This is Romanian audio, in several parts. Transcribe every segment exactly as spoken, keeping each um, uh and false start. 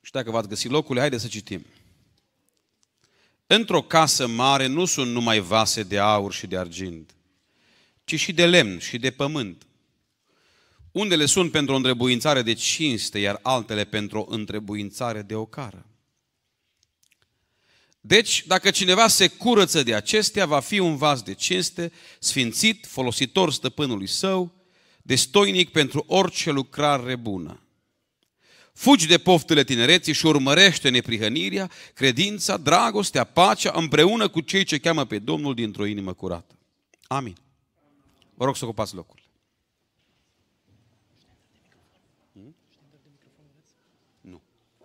Și dacă v-ați găsit locurile, haideți să citim. Într-o casă mare nu sunt numai vase de aur și de argint, ci și de lemn și de pământ. Unele sunt pentru o întrebuințare de cinste, iar altele pentru o întrebuințare de ocară. Deci, dacă cineva se curăță de acestea, va fi un vas de cinste, sfințit, folositor stăpânului său, destoinic pentru orice lucrare bună. Fugi de poftele tinereții și urmărește neprihănirea, credința, dragostea, pacea, împreună cu cei ce cheamă pe Domnul dintr-o inimă curată. Amin. Vă rog să ocupați locurile. Nu.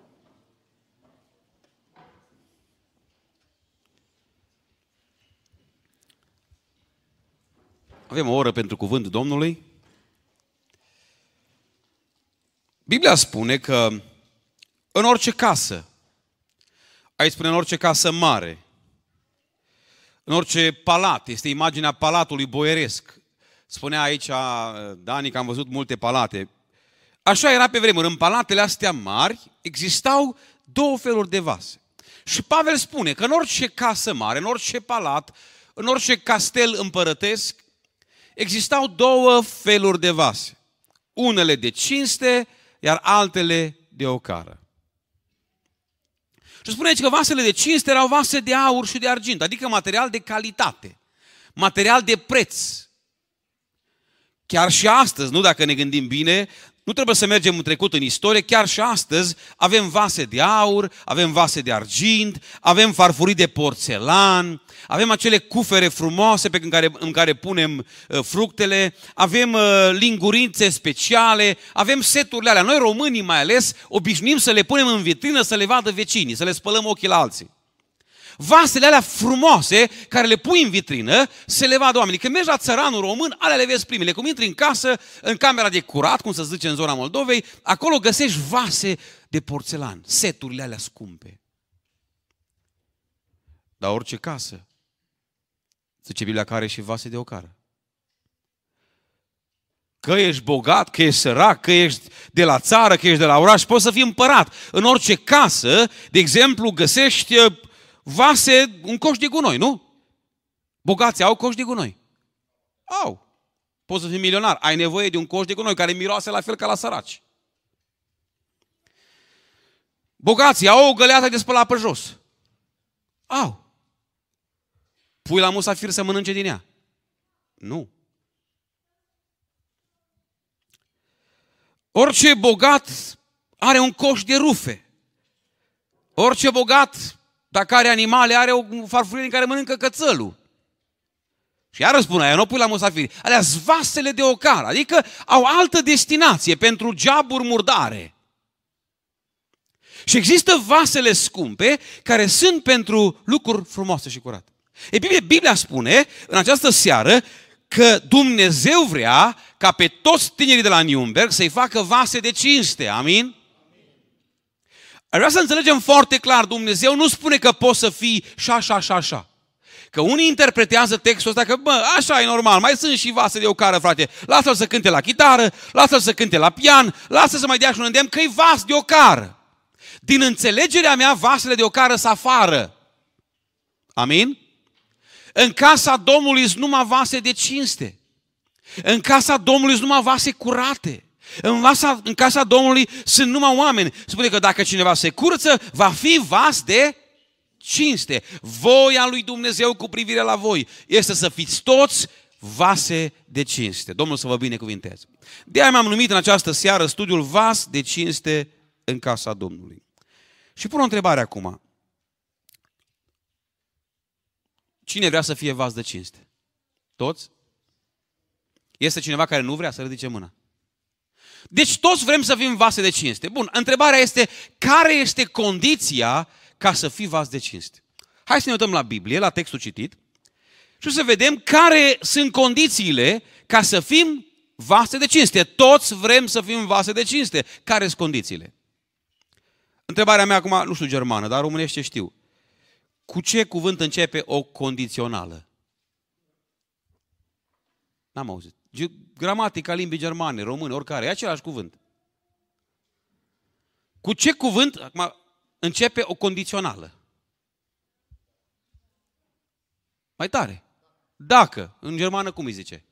Avem o oră pentru cuvântul Domnului. Biblia spune că în orice casă, aici spune în orice casă mare, în orice palat, este imaginea palatului boieresc. Spunea aici Dani că am văzut multe palate. Așa era pe vremuri. În palatele astea mari existau două feluri de vase. Și Pavel spune că în orice casă mare, în orice palat, în orice castel împărătesc, existau două feluri de vase. Unele de cinste, iar altele de ocară. Și spune aici că vasele de cinste erau vase de aur și de argint, adică material de calitate, material de preț. Chiar și astăzi, nu dacă ne gândim bine, nu trebuie să mergem în trecut în istorie, chiar și astăzi avem vase de aur, avem vase de argint, avem farfurii de porțelan, avem acele cufere frumoase pe care, în care punem uh, fructele, avem uh, lingurițe speciale, avem seturile alea. Noi românii mai ales obișnuim să le punem în vitrină să le vadă vecinii, să le spălăm ochii la alții. Vasele alea frumoase, care le pui în vitrină, se le vadă oamenii. Când mergi la țăranul român, alea le vezi primele. Cum intri în casă, în camera de curat, cum se zice în zona Moldovei, acolo găsești vase de porțelan, seturile alea scumpe. Dar orice casă, zice Biblia, că are și vase de ocară. Că ești bogat, că ești sărac, că ești de la țară, că ești de la oraș, poți să fii împărat. În orice casă, de exemplu, găsești vase, un coș de gunoi, nu? Bogații au coș de gunoi. Au. Poți să fii milionar. Ai nevoie de un coș de gunoi care miroase la fel ca la săraci. Bogații au o găleată de spălat pe jos. Au. Pui la musafir să mănânce din ea. Nu. Orice bogat are un coș de rufe. Orice bogat, dacă are animale, are o farfurie în care mănâncă cățelul. Și iară spune aia, nu o pui la musafiri. Alea-s vasele de ocară, adică au altă destinație pentru geaburi murdare. Și există vasele scumpe care sunt pentru lucruri frumoase și curate. E bine, Biblia spune în această seară că Dumnezeu vrea ca pe toți tinerii de la Nürnberg să-i facă vase de cinste. Amin? Aș vrea să înțelegem foarte clar, Dumnezeu nu spune că poți să fii și așa, așa, așa. Că unii interpretează textul ăsta că, bă, așa e normal, mai sunt și vase de ocară, frate. Lasă-l să cânte la chitară, lasă-l să cânte la pian, lasă-l să mai dea și un îndemn că e vas de ocară. Din înțelegerea mea, vasele de ocară sunt afară. Amin? În casa Domnului sunt numai vase de cinste. În casa Domnului sunt numai vase curate. În, vasa, în casa Domnului sunt numai oameni. Spune că dacă cineva se curăță, va fi vas de cinste. Voia lui Dumnezeu cu privire la voi este să fiți toți vase de cinste. Domnul să vă binecuvinteze. De-aia m-am numit în această seară studiul vas de cinste în casa Domnului. Și pun o întrebare acum. Cine vrea să fie vas de cinste? Toți? Este cineva care nu vrea să ridice mâna? Deci toți vrem să fim vase de cinste. Bun, întrebarea este, care este condiția ca să fii vas de cinste? Hai să ne uităm la Biblie, la textul citit, și să vedem care sunt condițiile ca să fim vase de cinste. Toți vrem să fim vase de cinste. Care sunt condițiile? Întrebarea mea acum, nu știu germană, dar românește știu. Cu ce cuvânt începe o condițională? N-am auzit. Gramatica limbii germane, române, oricare, e același cuvânt. Cu ce cuvânt acum începe o condițională? Mai tare. Dacă. În germană cum îi zice?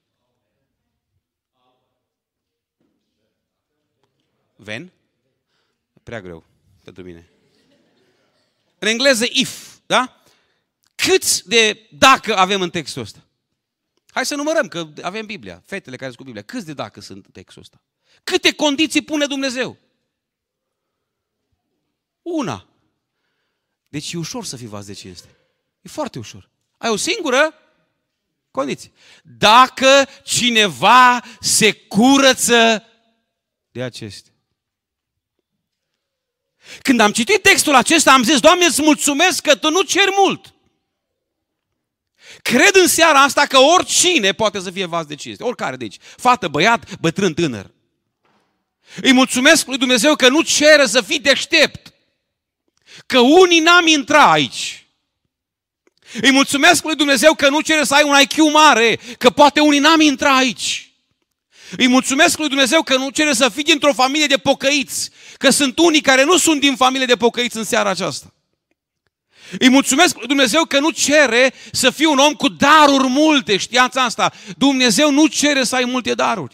Wenn? Prea greu pentru mine. În engleză if, da? Câți de dacă avem în textul ăsta? Hai să numărăm, că avem Biblia, fetele care sunt cu Biblia. Câți de dacă sunt în textul ăsta? Câte condiții pune Dumnezeu? Una. Deci e ușor să fii vas de cinste. E foarte ușor. Ai o singură condiție. Dacă cineva se curăță de acestea. Când am citit textul acesta, am zis, Doamne, îți mulțumesc că Tu nu ceri mult. Cred în seara asta că oricine poate să fie vas de cinste. Oricare de aici. Fată, băiat, bătrân, tânăr. Îi mulțumesc lui Dumnezeu că nu cere să fii deștept. Că unii n-am intrat aici. Îi mulțumesc lui Dumnezeu că nu cere să ai un I Q mare. Că poate unii n-am intrat aici. Îi mulțumesc lui Dumnezeu că nu cere să fii dintr-o familie de pocăiți. Că sunt unii care nu sunt din familie de pocăiți în seara aceasta. Îi mulțumesc lui Dumnezeu că nu cere să fii un om cu daruri multe. Știați asta? Dumnezeu nu cere să ai multe daruri.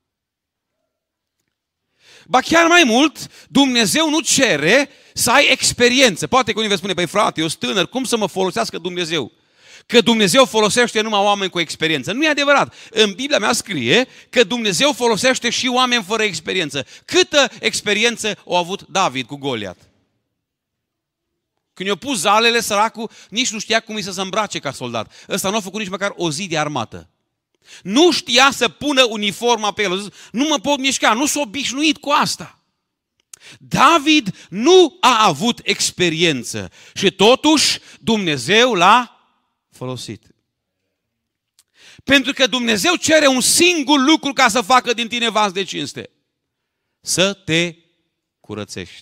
Ba chiar mai mult, Dumnezeu nu cere să ai experiență. Poate că unii vei spune, băi frate, eu sunt tânăr, cum să mă folosească Dumnezeu? Că Dumnezeu folosește numai oameni cu experiență. Nu e adevărat. În Biblia mea scrie că Dumnezeu folosește și oameni fără experiență. Câtă experiență a avut David cu Goliat? Când i-a pus zalele, săracul nici nu știa cum îi să se îmbrace ca soldat. Ăsta nu a făcut nici măcar o zi de armată. Nu știa să pună uniforma pe el. Nu mă pot mișca, nu s-a obișnuit cu asta. David nu a avut experiență și totuși Dumnezeu l-a folosit. Pentru că Dumnezeu cere un singur lucru ca să facă din tine vas de cinste. Să te curățești.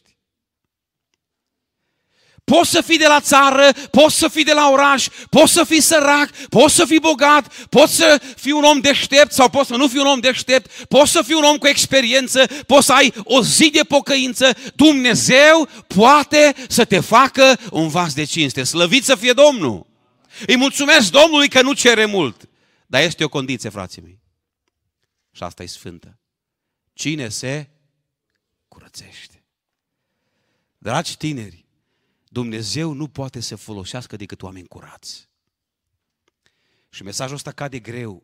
Poți să fii de la țară, poți să fii de la oraș, poți să fii sărac, poți să fii bogat, poți să fii un om deștept sau poți să nu fii un om deștept, poți să fii un om cu experiență, poți să ai o zi de pocăință. Dumnezeu poate să te facă un vas de cinste. Slăvit să fie Domnul! Îi mulțumesc Domnului că nu cere mult. Dar este o condiție, frații mei. Și asta e sfântă. Cine se curățește? Dragi tineri, Dumnezeu nu poate să folosească decât oameni curați. Și mesajul ăsta cade greu.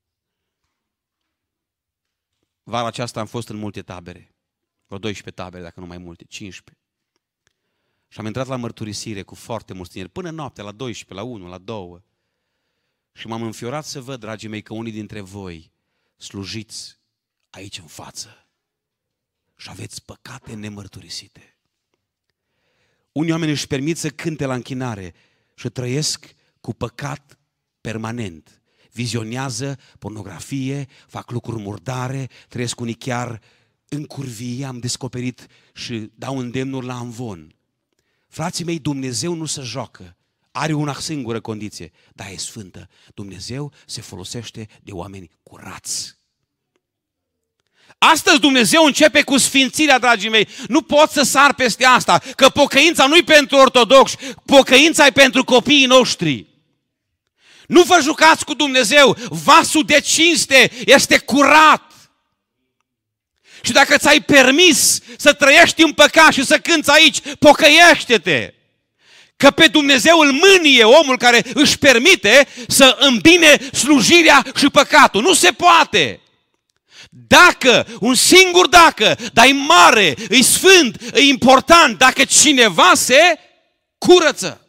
Vara aceasta am fost în multe tabere. Vreo doisprezece tabere, dacă nu mai multe, cincisprezece. Și am intrat la mărturisire cu foarte mulți tineri, până noaptea, la douăsprezece, la unu, la doi. Și m-am înfiorat să văd, dragii mei, că unii dintre voi slujiți aici în față și aveți păcate nemărturisite. Unii oameni își permit să cânte la închinare și trăiesc cu păcat permanent. Vizionează pornografie, fac lucruri murdare, trăiesc unii chiar în curvie, am descoperit și dau îndemnuri la amvon. Frații mei, Dumnezeu nu se joacă. Are una singură condiție, dar e sfântă. Dumnezeu se folosește de oameni curați. Astăzi Dumnezeu începe cu sfințirea, dragii mei. Nu pot să sar peste asta, că pocăința nu-i pentru ortodoxi, pocăința e pentru copiii noștri. Nu vă jucați cu Dumnezeu, vasul de cinste este curat. Și dacă ți-ai permis să trăiești în păcat și să cânți aici, pocăiește-te. Că pe Dumnezeu îl mânie omul care își permite să îmbine slujirea și păcatul. Nu se poate. Dacă, un singur dacă, dar e mare, e sfânt, e important, dacă cineva se curăță.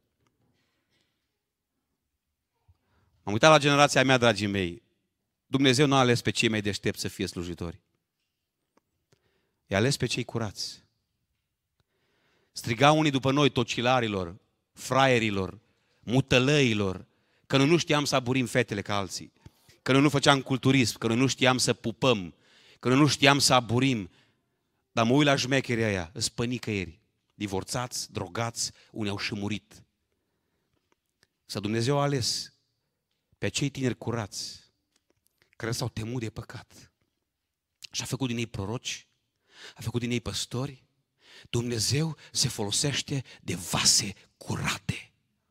Am uitat la generația mea, dragii mei. Dumnezeu nu a ales pe cei mai deștepți să fie slujitori. I-a ales pe cei curați. Strigau unii după noi, tocilarilor, fraierilor, mutălăilor, că noi nu știam să aburim fetele ca alții, că noi nu făceam culturism, că noi nu știam să pupăm, că noi nu știam să aburim. Dar mă uit la șmecherii aia, îs pănicăieri, divorțați, drogați, unii au și murit. Să Dumnezeu a ales pe cei tineri curați, care s-au temut de păcat. Și a făcut din ei proroci, a făcut din ei păstori, Dumnezeu se folosește de vase curate.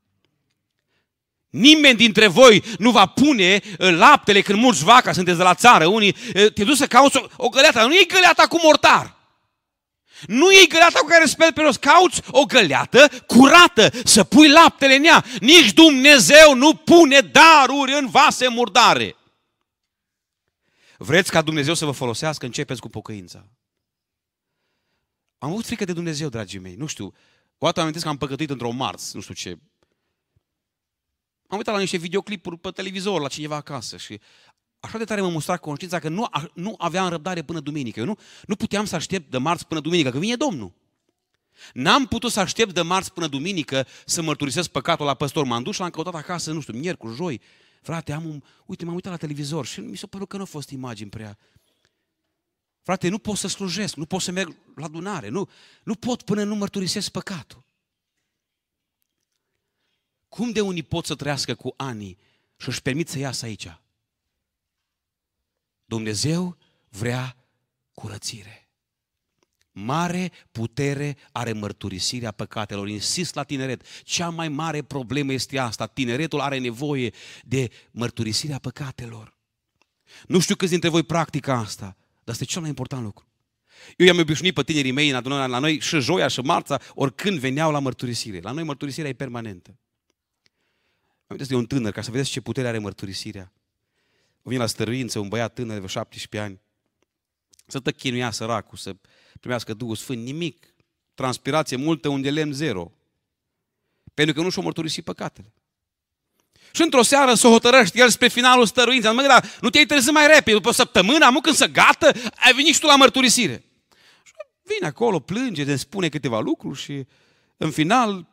Nimeni dintre voi nu va pune laptele când mulți vaca, sunteți de la țară, unii, te duci să cauți o, o găleată, nu e găleata cu mortar. Nu e găleata cu care speli pe rost, cauți o găleată curată, să pui laptele în ea. Nici Dumnezeu nu pune daruri în vase murdare. Vreți ca Dumnezeu să vă folosească? Începeți cu pocăința. Am avut frică de Dumnezeu, dragii mei. Nu știu, o dată am amintesc că am păcătuit într-o marți, nu știu ce. Am uitat la niște videoclipuri pe televizor, la cineva acasă și așa de tare mă mustra conștiința că nu, nu aveam răbdare până duminică. Eu nu, nu puteam să aștept de marți până duminică, că vine Domnul. N-am putut să aștept de marți până duminică să mărturisesc păcatul la păstor. M-am dus și l-am căutat acasă, nu știu, miercuri, joi. Frate, am un... uite, m-am uitat la televizor și mi s-a părut că nu au fost imagini prea. Frate, nu pot să slujesc, nu pot să merg la adunare, nu, nu pot până nu mărturisesc păcatul. Cum de unii pot să trăiască cu ani și își permit să iasă aici? Dumnezeu vrea curățire. Mare putere are mărturisirea păcatelor. Insist la tineret. Cea mai mare problemă este asta. Tineretul are nevoie de mărturisirea păcatelor. Nu știu câți dintre voi practică asta, dar este cel mai important lucru. Eu i-am obișnuit pe tinerii mei în adunare la noi și joia și marța, oricând veneau la mărturisire. La noi mărturisirea e permanentă. Am de un tânăr, ca să vedeți ce putere are mărturisirea. O vine la stăruință, un băiat tânăr de șaptesprezece ani, să tă chinuia săracul, să primească Duhul Sfânt, nimic, transpirație multă unde lemn zero, pentru că nu și-o mărturisit păcatele. Și într-o seară s-o hotărăște el spre finalul stăruinței, mă, dar nu te-ai trezit mai repede, după o săptămână, amu când să gata, ai venit și tu la mărturisire. Și vine acolo, plânge, ne spune câteva lucruri și în final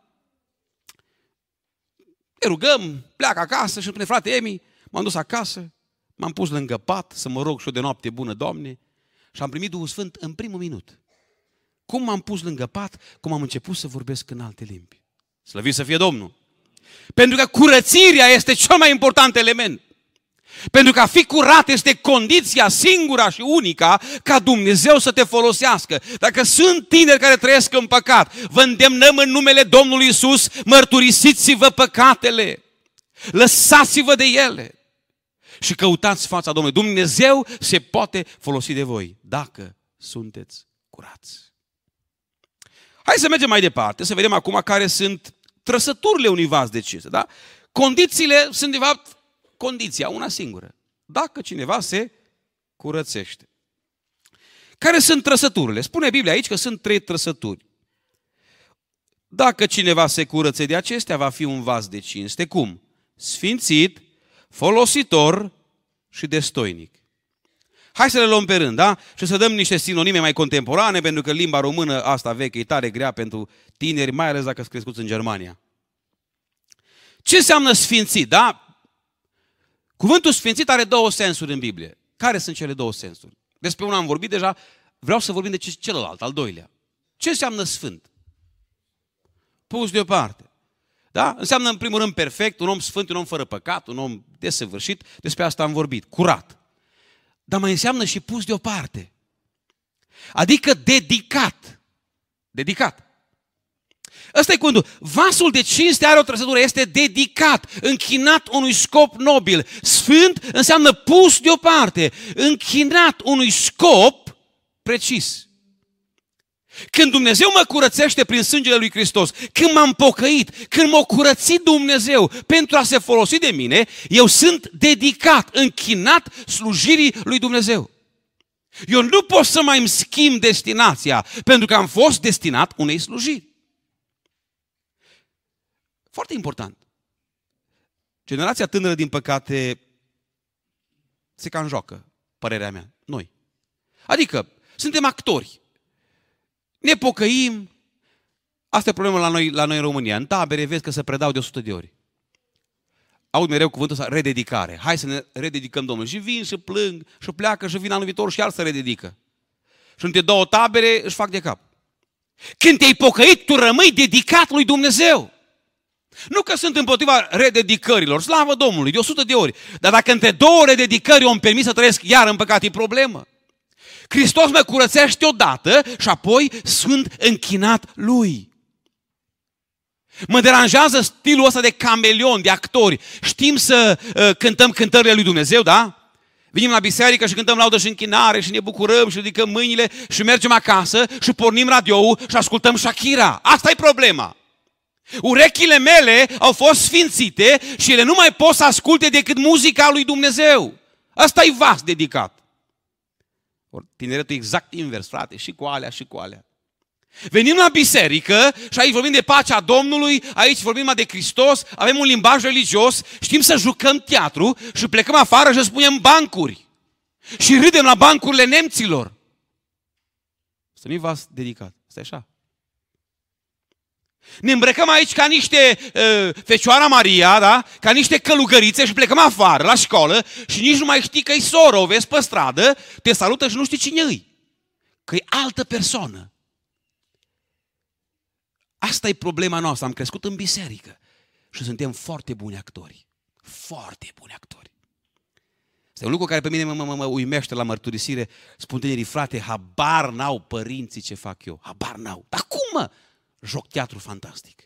ne rugăm, pleacă acasă și îmi spune, frate Emi, m-am dus acasă, m-am pus lângă pat să mă rog și eu de noapte bună, Doamne, și am primit Duhul Sfânt în primul minut. Cum m-am pus lângă pat, cum am început să vorbesc în alte limbi. Slăvit să fie Domnul! Pentru că curățirea este cel mai important element. Pentru că a fi curat este condiția singura și unica ca Dumnezeu să te folosească. Dacă sunt tineri care trăiesc în păcat, vă îndemnăm în numele Domnului Iisus, mărturisiți-vă păcatele, lăsați-vă de ele și căutați fața Domnului. Dumnezeu se poate folosi de voi dacă sunteți curați. Hai să mergem mai departe, să vedem acum care sunt trăsăturile unui vas de cinste. Da? Condițiile sunt de fapt condiția, una singură. Dacă cineva se curățește. Care sunt trăsăturile? Spune Biblia aici că sunt trei trăsături. Dacă cineva se curățe de acestea, va fi un vas de cinste. Cum? Sfințit, folositor și destoinic. Hai să le luăm pe rând, da? Și să dăm niște sinonime mai contemporane, pentru că limba română, asta veche, e tare grea pentru tineri, mai ales dacă sunt crescuți în Germania. Ce înseamnă sfințit, da? Cuvântul sfințit are două sensuri în Biblie. Care sunt cele două sensuri? Despre una am vorbit deja, vreau să vorbim de celălalt, al doilea. Ce înseamnă sfânt? Pus deoparte. Da? Înseamnă în primul rând perfect, un om sfânt, un om fără păcat, un om desăvârșit, despre asta am vorbit, curat. Dar mai înseamnă și pus deoparte. Adică dedicat. Dedicat. Ăsta e cuvântul. Vasul de cinste are o trăsătură, este dedicat, închinat unui scop nobil. Sfânt înseamnă pus deoparte, închinat unui scop precis. Când Dumnezeu mă curățește prin sângele lui Hristos, când m-am pocăit, când m-a curățit Dumnezeu pentru a se folosi de mine, eu sunt dedicat, închinat slujirii lui Dumnezeu. Eu nu pot să mai îmi schimb destinația, pentru că am fost destinat unei slujiri. Foarte important. Generația tânără, din păcate, se cam joacă, părerea mea, noi. Adică, suntem actori. Ne pocăim. Asta e problema la noi, la noi în România. În tabere vezi că se predau de o sută de ori. Aud mereu cuvântul ăsta, rededicare. Hai să ne rededicăm Domnului. Și vin și plâng și pleacă și vin anul viitor și iar se rededică. Și între două tabere își fac de cap. Când te-ai pocăit, tu rămâi dedicat lui Dumnezeu. Nu că sunt împotriva rededicărilor, slavă Domnului, de o sută de ori. Dar dacă între două rededicări eu îmi permis să trăiesc iar în păcat, e problemă. Hristos mă curățește odată și apoi sunt închinat Lui. Mă deranjează stilul ăsta de cameleon, de actori. Știm să uh, cântăm cântările lui Dumnezeu, da? Venim la biserică și cântăm laudă și închinare și ne bucurăm și ridicăm mâinile și mergem acasă și pornim radioul și ascultăm Shakira. Asta e problema. Urechile mele au fost sfințite și ele nu mai pot să asculte decât muzica lui Dumnezeu. Asta e vas dedicat. Tineretul e exact invers, frate, și cu alea și cu alea. Venim la biserică și aici vorbim de pacea Domnului, aici vorbim de Hristos, avem un limbaj religios, știm să jucăm teatru și plecăm afară și spunem bancuri. Și râdem la bancurile nemților. Să nu-i vas dedicat. Asta e așa. Ne îmbrăcăm aici ca niște uh, Fecioara Maria, da? Ca niște călugărițe și plecăm afară la școală și nici nu mai știi că-i soră, o vezi pe stradă, te salută și nu știi cine îi. Că e altă persoană. Asta e problema noastră. Am crescut în biserică și suntem foarte buni actori. Foarte buni actori. Este un lucru care pe mine mă, mă, mă uimește la mărturisire. Spun tinerii, frate, habar n-au părinții ce fac eu. Habar n-au. Dar cum, mă? Joc teatru fantastic.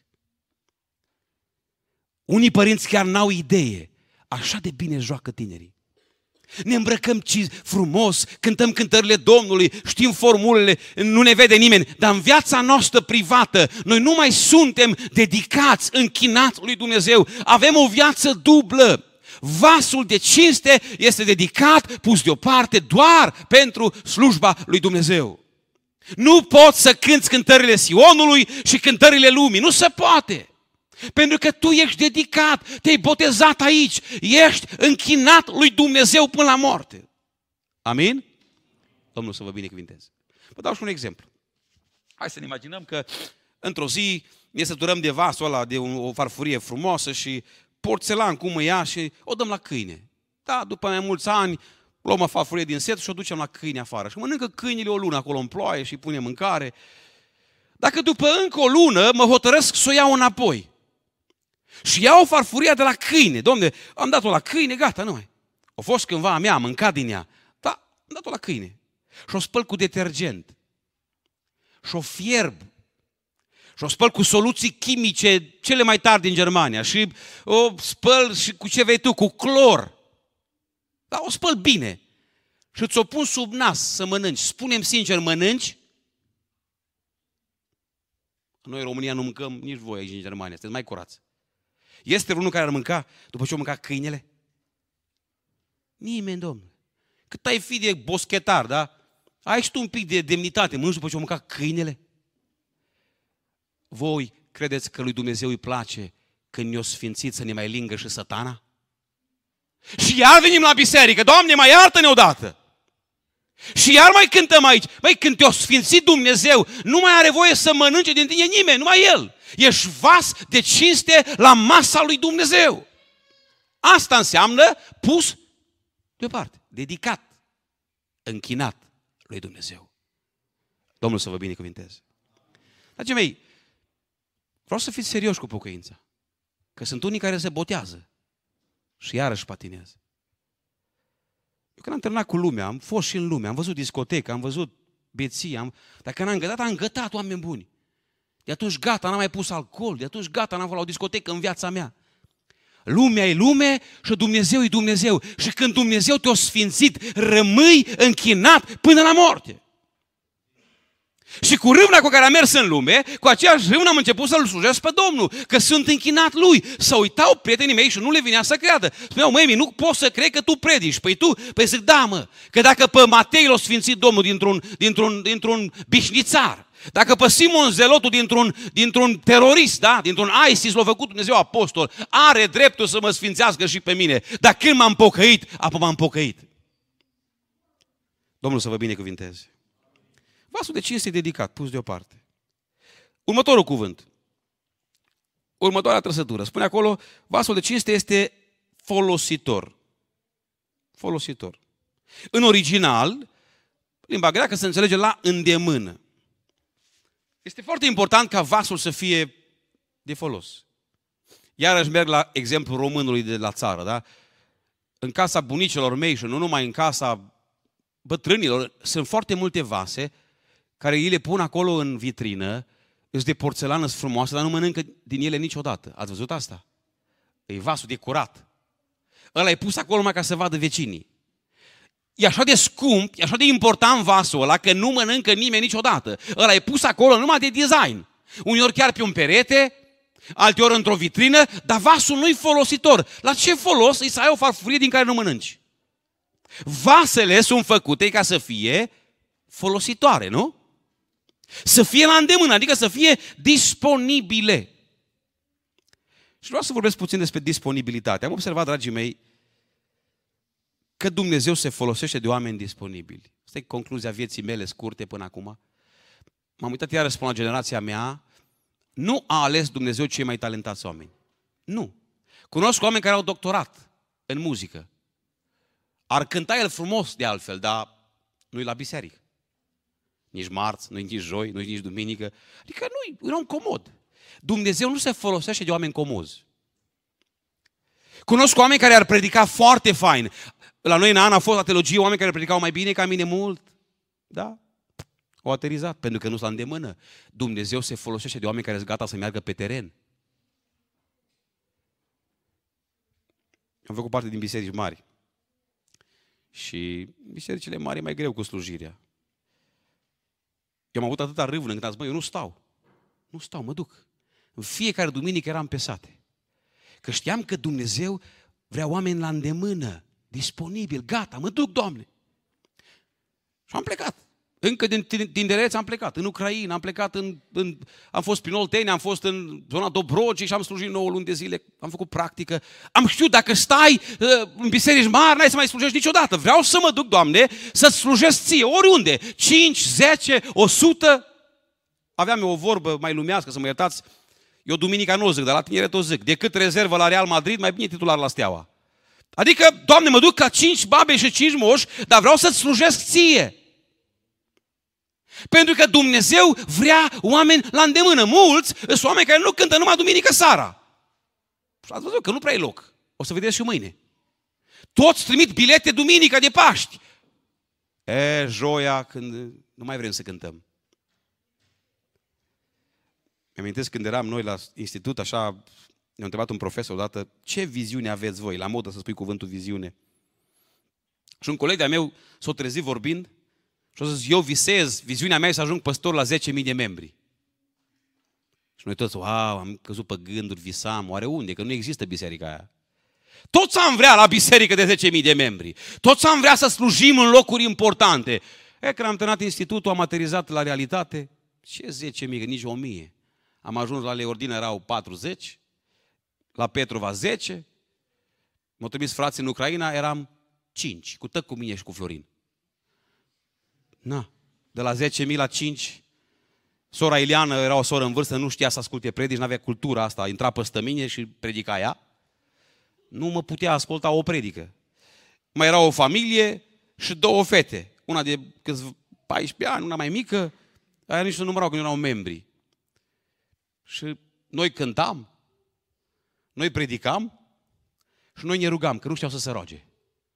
Unii părinți chiar n-au idee. Așa de bine joacă tinerii. Ne îmbrăcăm frumos, cântăm cântările Domnului, știm formulele, nu ne vede nimeni, dar în viața noastră privată, noi nu mai suntem dedicați, închinați lui Dumnezeu. Avem o viață dublă. Vasul de cinste este dedicat, pus deoparte, doar pentru slujba lui Dumnezeu. Nu poți să cânți cântările Sionului și cântările lumii. Nu se poate. Pentru că tu ești dedicat, te-ai botezat aici, ești închinat lui Dumnezeu până la moarte. Amin? Domnul să vă binecuvinteze. Vă dau și un exemplu. Hai să ne imaginăm că într-o zi ne săturăm de vasul ăla, de o farfurie frumoasă și porțelan cum e ea și o dăm la câine. Da, după mai mulți ani luăm o farfurie din set și o ducem la câine afară. Și mănâncă câinile o lună acolo în ploaie și îi punem mâncare. Dacă după încă o lună mă hotărăsc să o iau înapoi și iau farfuria de la câine, domne, am dat-o la câine, gata, nu mai. A fost cândva a mea, am mâncat din ea, da, am dat-o la câine. Și o spăl cu detergent. Și o fierb. Și o spăl cu soluții chimice cele mai tari din Germania. Și o spăl și cu ce vei tu, cu clor. Da, o spăl bine. Și ți-o pun sub nas să mănânci. Spune-mi sincer, mănânci? Noi în România nu mâncăm nici voi aici în Germania, sunteți mai curați. Este vreunul care ar mânca după ce o mânca câinele? Nimeni, domnule. Cât ai fi de boschetar, da? Ai și tu un pic de demnitate, mănânci după ce o mânca câinele? Voi credeți că lui Dumnezeu îi place când ne-o sfințit să ne mai lingă și Satana? Și iar venim la biserică, Doamne, mai iartă-ne odată! Și iar mai cântăm aici. Băi, când te-o sfințit Dumnezeu, nu mai are voie să mănânce din tine nimeni, numai El. Ești vas de cinste la masa lui Dumnezeu. Asta înseamnă pus deoparte, dedicat, închinat lui Dumnezeu. Domnul să vă binecuvinteze. Dragii mei, vreau să fiți serioși cu pocăința. Că sunt unii care se botează și iarăși patinează. Eu când am terminat cu lumea, am fost și în lume, am văzut discotecă, am văzut beții, am... dar când am gătat, am gătat, oameni buni. De atunci gata, n-am mai pus alcool, de atunci gata, n-am fost la o discotecă în viața mea. Lumea e lume și Dumnezeu e Dumnezeu. Și când Dumnezeu te-a sfințit, rămâi închinat până la moarte. Și cu râvna cu care am mers în lume, cu aceeași râvnă am început să-L slujesc pe Domnul, că sunt închinat Lui. Să uitau prietenii mei și nu le vinea să creadă. Spuneau, măi, nu pot să cred că tu predici. Păi tu, păi zic, da, mă, că dacă pe Matei l-a sfințit Domnul dintr-un, dintr-un, dintr-un bișnițar, dacă pe Simon Zelotul dintr-un, dintr-un terorist, da, dintr-un ISIS l-a făcut Dumnezeu apostol, are dreptul să mă sfințească și pe mine. Dar când m-am pocăit, apoi m-am pocăit. Domnul să vă binecuvinteze. Vasul de cinste e dedicat, pus deoparte. Următorul cuvânt. Următoarea trăsătură. Spune acolo, vasul de cinste este folositor. Folositor. În original, limba greacă se înțelege la îndemână. Este foarte important ca vasul să fie de folos. Iarăși merg la exemplul românului de la țară, da? În casa bunicilor mei și nu numai în casa bătrânilor, sunt foarte multe vase care ei le pun acolo în vitrină, sunt de porțelană, sunt frumoase, dar nu mănâncă din ele niciodată. Ați văzut asta? E vasul decorat. Ăla e pus acolo numai ca să vadă vecinii. E așa de scump, e așa de important vasul ăla, că nu mănâncă nimeni niciodată. Ăla e pus acolo numai de design. Uneori chiar pe un perete, alteori într-o vitrină, dar vasul nu-i folositor. La ce folos e să ai o farfurie din care nu mănânci? Vasele sunt făcute ca să fie folositoare, nu? Să fie la îndemână, adică să fie disponibile. Și vreau să vorbesc puțin despre disponibilitate. Am observat, dragii mei, că Dumnezeu se folosește de oameni disponibili. Asta e concluzia vieții mele scurte până acum. M-am uitat iarăși spun la generația mea, nu a ales Dumnezeu cei mai talentați oameni. Nu. Cunosc oameni care au doctorat în muzică. Ar cânta el frumos de altfel, dar nu-i la biserică. Nici marți, nu-i nici joi, nu-i nici duminică. Adică nu-i un om comod. Dumnezeu nu se folosește de oameni comozi. Cunosc oameni care ar predica foarte fain. La noi în an a fost la teologie oameni care predicau mai bine ca mine mult. Da? Au aterizat, pentru că nu s-a îndemână. Dumnezeu se folosește de oameni care sunt gata să meargă pe teren. Am făcut parte din biserici mari. Și bisericile mari e mai greu cu slujirea. Eu am avut atâta râvnă încât am zis, bă, eu nu stau. Nu stau, mă duc. În fiecare duminică eram pe sate. Că știam că Dumnezeu vrea oameni la îndemână, disponibil, gata, mă duc, Doamne. Și am plecat. Încă din tinerețe am plecat. În Ucraina, am plecat în, în... Am fost prin Oltenia, am fost în zona Dobrogei și am slujit nouă luni de zile. Am făcut practică. Am știut, dacă stai uh, în biserici mari, n-ai să mai slujești niciodată. Vreau să mă duc, Doamne, să-ți slujesc ție, oriunde. cinci, zece, o sută. Aveam eu o vorbă mai lumească, să mă iertați. Eu duminica nu o zic, dar la tineret o zic. Decât rezervă la Real Madrid, mai bine titular la Steaua. Adică, Doamne, mă duc ca cinci babe și cinci moși, dar vreau să-ți slujesc ție. Pentru că Dumnezeu vrea oameni la îndemână. Mulți sunt oameni care nu cântă numai duminică seara. Și ați văzut că nu prea e loc. O să vedeți și mâine. Toți trimit bilete duminică de Paști. E, joia, când nu mai vrem să cântăm. Mi-amintesc când eram noi la institut, așa, ne-a întrebat un profesor odată, ce viziune aveți voi? La modă să spui cuvântul viziune. Și un coleg de-a meu s-a trezit vorbind și a zis, eu visez, viziunea mea e să ajung păstor la zece mii de membri. Și noi toți, wow, am căzut pe gânduri, visam, oare unde? Că nu există biserica aia. Toți am vrea la biserică de zece mii de membri. Toți am vrea să slujim în locuri importante. E, când am terminat institutul, am aterizat la realitate. Ce zece mii? Nici o mie. Am ajuns la Leordina, erau patruzeci, la Petrova zece, m-au trimis frații în Ucraina, eram cinci, cu tăc cu mine și cu Florin. Na, de la zece mii la cinci, sora Iliană era o soră în vârstă, nu știa să asculte predici, nu avea cultura asta, intra păstă mine și predica ea. Nu mă putea asculta o predică. Mai era o familie și două fete, una de câțiva paisprezece ani, una mai mică, aia nici nu numărau, că nu erau membri. Și noi cântam, noi predicam și noi ne rugam, că nu știau să se roage.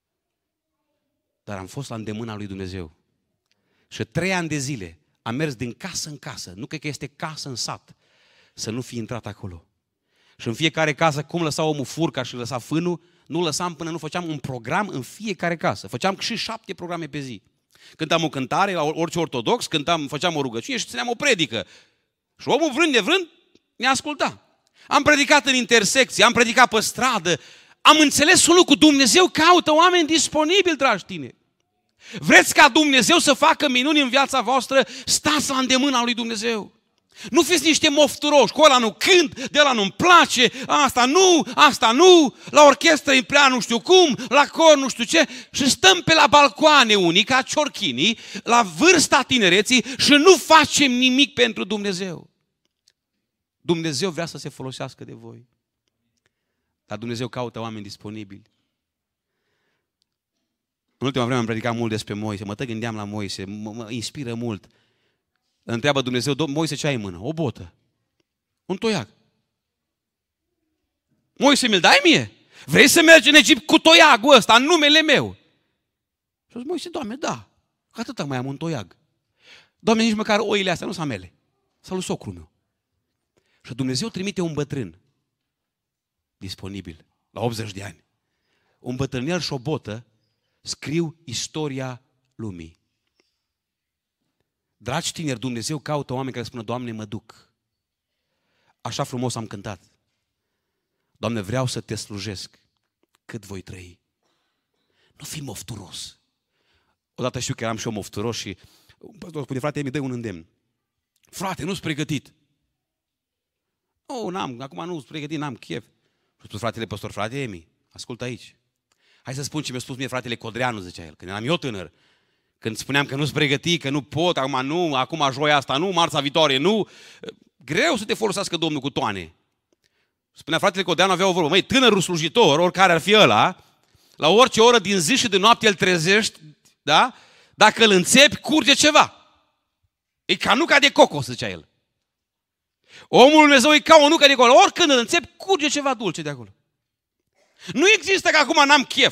Dar am fost la îndemâna lui Dumnezeu. Și trei ani de zile am mers din casă în casă, nu cred că este casă în sat, să nu fi intrat acolo. Și în fiecare casă, cum lăsa omul furca și lăsa fânul, nu lăsam până nu făceam un program în fiecare casă. Făceam și șapte programe pe zi. Cântam o cântare, la orice ortodox, cântam, făceam o rugăciune și țineam o predică. Și omul, vrând nevrând, ne asculta. Am predicat în intersecție, am predicat pe stradă, am înțeles un lucru, Dumnezeu caută oameni disponibili, dragi tineri. Vreți ca Dumnezeu să facă minuni în viața voastră? Stați la îndemâna lui Dumnezeu. Nu fiți niște mofturoși, cu ăla nu cânt, de ăla nu-mi place, asta nu, asta nu, la orchestră îmi prea nu știu cum, la cor nu știu ce, și stăm pe la balcoane unii, ca ciorchinii, la vârsta tinereții și nu facem nimic pentru Dumnezeu. Dumnezeu vrea să se folosească de voi. Dar Dumnezeu caută oameni disponibili. În ultima vreme am predicat mult despre Moise, mă tot gândeam la Moise, mă, mă inspiră mult. Îl întreabă Dumnezeu, Moise, ce ai în mână? O botă. Un toiac. Moise, mi-l dai mie? Vrei să mergi în Egipt cu toiagul ăsta, în numele meu? Și a zis, Moise, Doamne, da. Atâta mai am un toiag. Doamne, nici măcar oile astea nu sunt mele. Sau lui socrul meu. Și Dumnezeu trimite un bătrân disponibil, la optzeci de ani. Un bătrânel și o botă scriu istoria lumii. Dragi tineri, Dumnezeu caută oameni care spună, Doamne, mă duc. Așa frumos am cântat. Doamne, vreau să te slujesc cât voi trăi. Nu fi mofturos. Odată știu că eram și eu mofturos și păstor spune, frate, mi dă un îndemn. Frate, nu-s pregătit. Oh, n-am, acum nu-s pregătit, n-am chef. Și a spus fratele păstor, frate Emi, ascultă aici. Hai să spun ce mi-a spus mie fratele Codreanu, zicea el, când eram eu tânăr. Când spuneam că nu-s pregătit, că nu pot, acum nu, acum joia asta nu, marța viitoare nu. Greu să te folosească Domnul cu toane. Spunea fratele Codreanu, avea o vorbă, măi, tânărul slujitor, oricare ar fi ăla, la orice oră din zi și de noapte îl trezești, da? Dacă îl înțepi, curge ceva. E ca nuca de cocos, zicea el. Omul Lui Dumnezeu e ca o nucă de cocos. Oricând îl înțepi, curge ceva dulce de acolo. Nu există că acum n-am chef.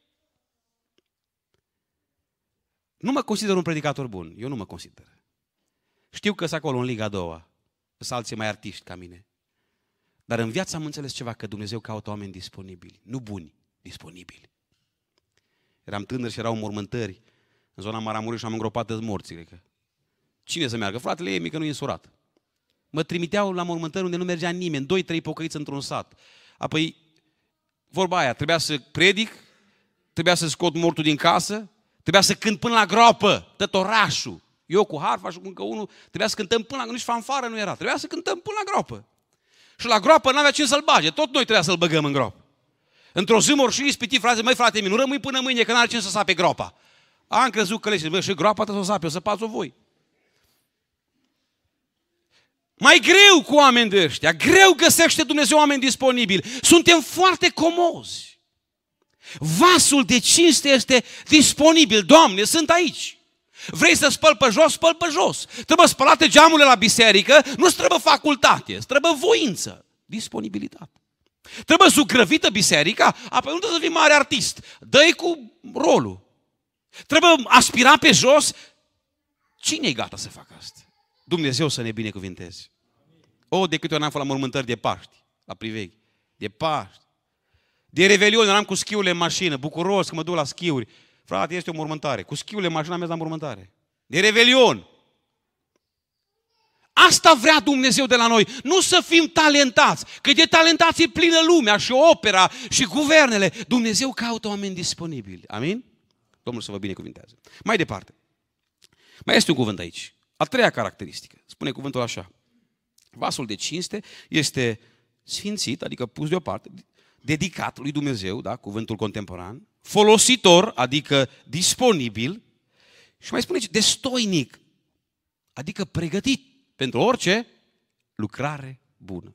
Nu mă consider un predicator bun. Eu nu mă consider. Știu că sunt acolo în Liga a doua. Sunt alții mai artiști ca mine. Dar în viață am înțeles ceva, că Dumnezeu caută oameni disponibili. Nu buni, disponibili. Eram tânăr și erau mormântări în zona Maramureș și am îngropat toți morții, cred că. Cine să meargă? Fratele Emi, că nu e însurat. Mă trimiteau la mormântări unde nu mergea nimeni, doi, trei pocăiți într-un sat. Apoi, vorba aia, trebuia să predic, trebuia să scot mortul din casă, trebuia să cânt până la groapă, tot orașul. Eu cu harfa și cu încă unul, trebuia să cântăm până la, nici fanfară nu era, trebuia să cântăm până la groapă. Și la groapă n-avea cine să-l bage, tot noi trebuia să-l băgăm în groapă. Într-o zi mor și ispitit, frate, măi frate, nu rămâi până mâine, că n-are cine să sape groapa. Am crezut că le zice, și groapa trebuie să o sape, o să săpați-o voi. Mai greu cu oameni de ăștia, greu găsește Dumnezeu oameni disponibili. Suntem foarte comozi. Vasul de cinste este disponibil. Doamne, sunt aici. Vrei să spăl pe jos, spăl pe jos. Trebuie spălate geamurile la biserică, nu-ți trebuie facultate, îți trebuie voință, disponibilitate. Trebuie zugrăvită biserica, apoi nu trebuie să fii mare artist. Dă-i cu rolul. Trebuie aspira pe jos. Cine e gata să facă asta? Dumnezeu să ne binecuvinteze. O, de câte ori n-am fost la mormântări de Paști, la priveghi, de Paști, de Revelion, eram cu schiurile în mașină, bucuros că mă duc la schiuri. Frate, este o mormântare. Cu schiurile în mașină am mers la mormântare. De Revelion. Asta vrea Dumnezeu de la noi. Nu să fim talentați, că de talentați e plină lumea și opera și guvernele. Dumnezeu caută oameni disponibili. Amin? Domnul să vă binecuvintează. Mai departe. Mai este un cuvânt aici. A treia caracteristică. Spune cuvântul așa. Vasul de cinste este sfințit, adică pus deoparte, dedicat lui Dumnezeu, da? Cuvântul contemporan, folositor, adică disponibil, și mai spune destoinic, adică pregătit pentru orice lucrare bună.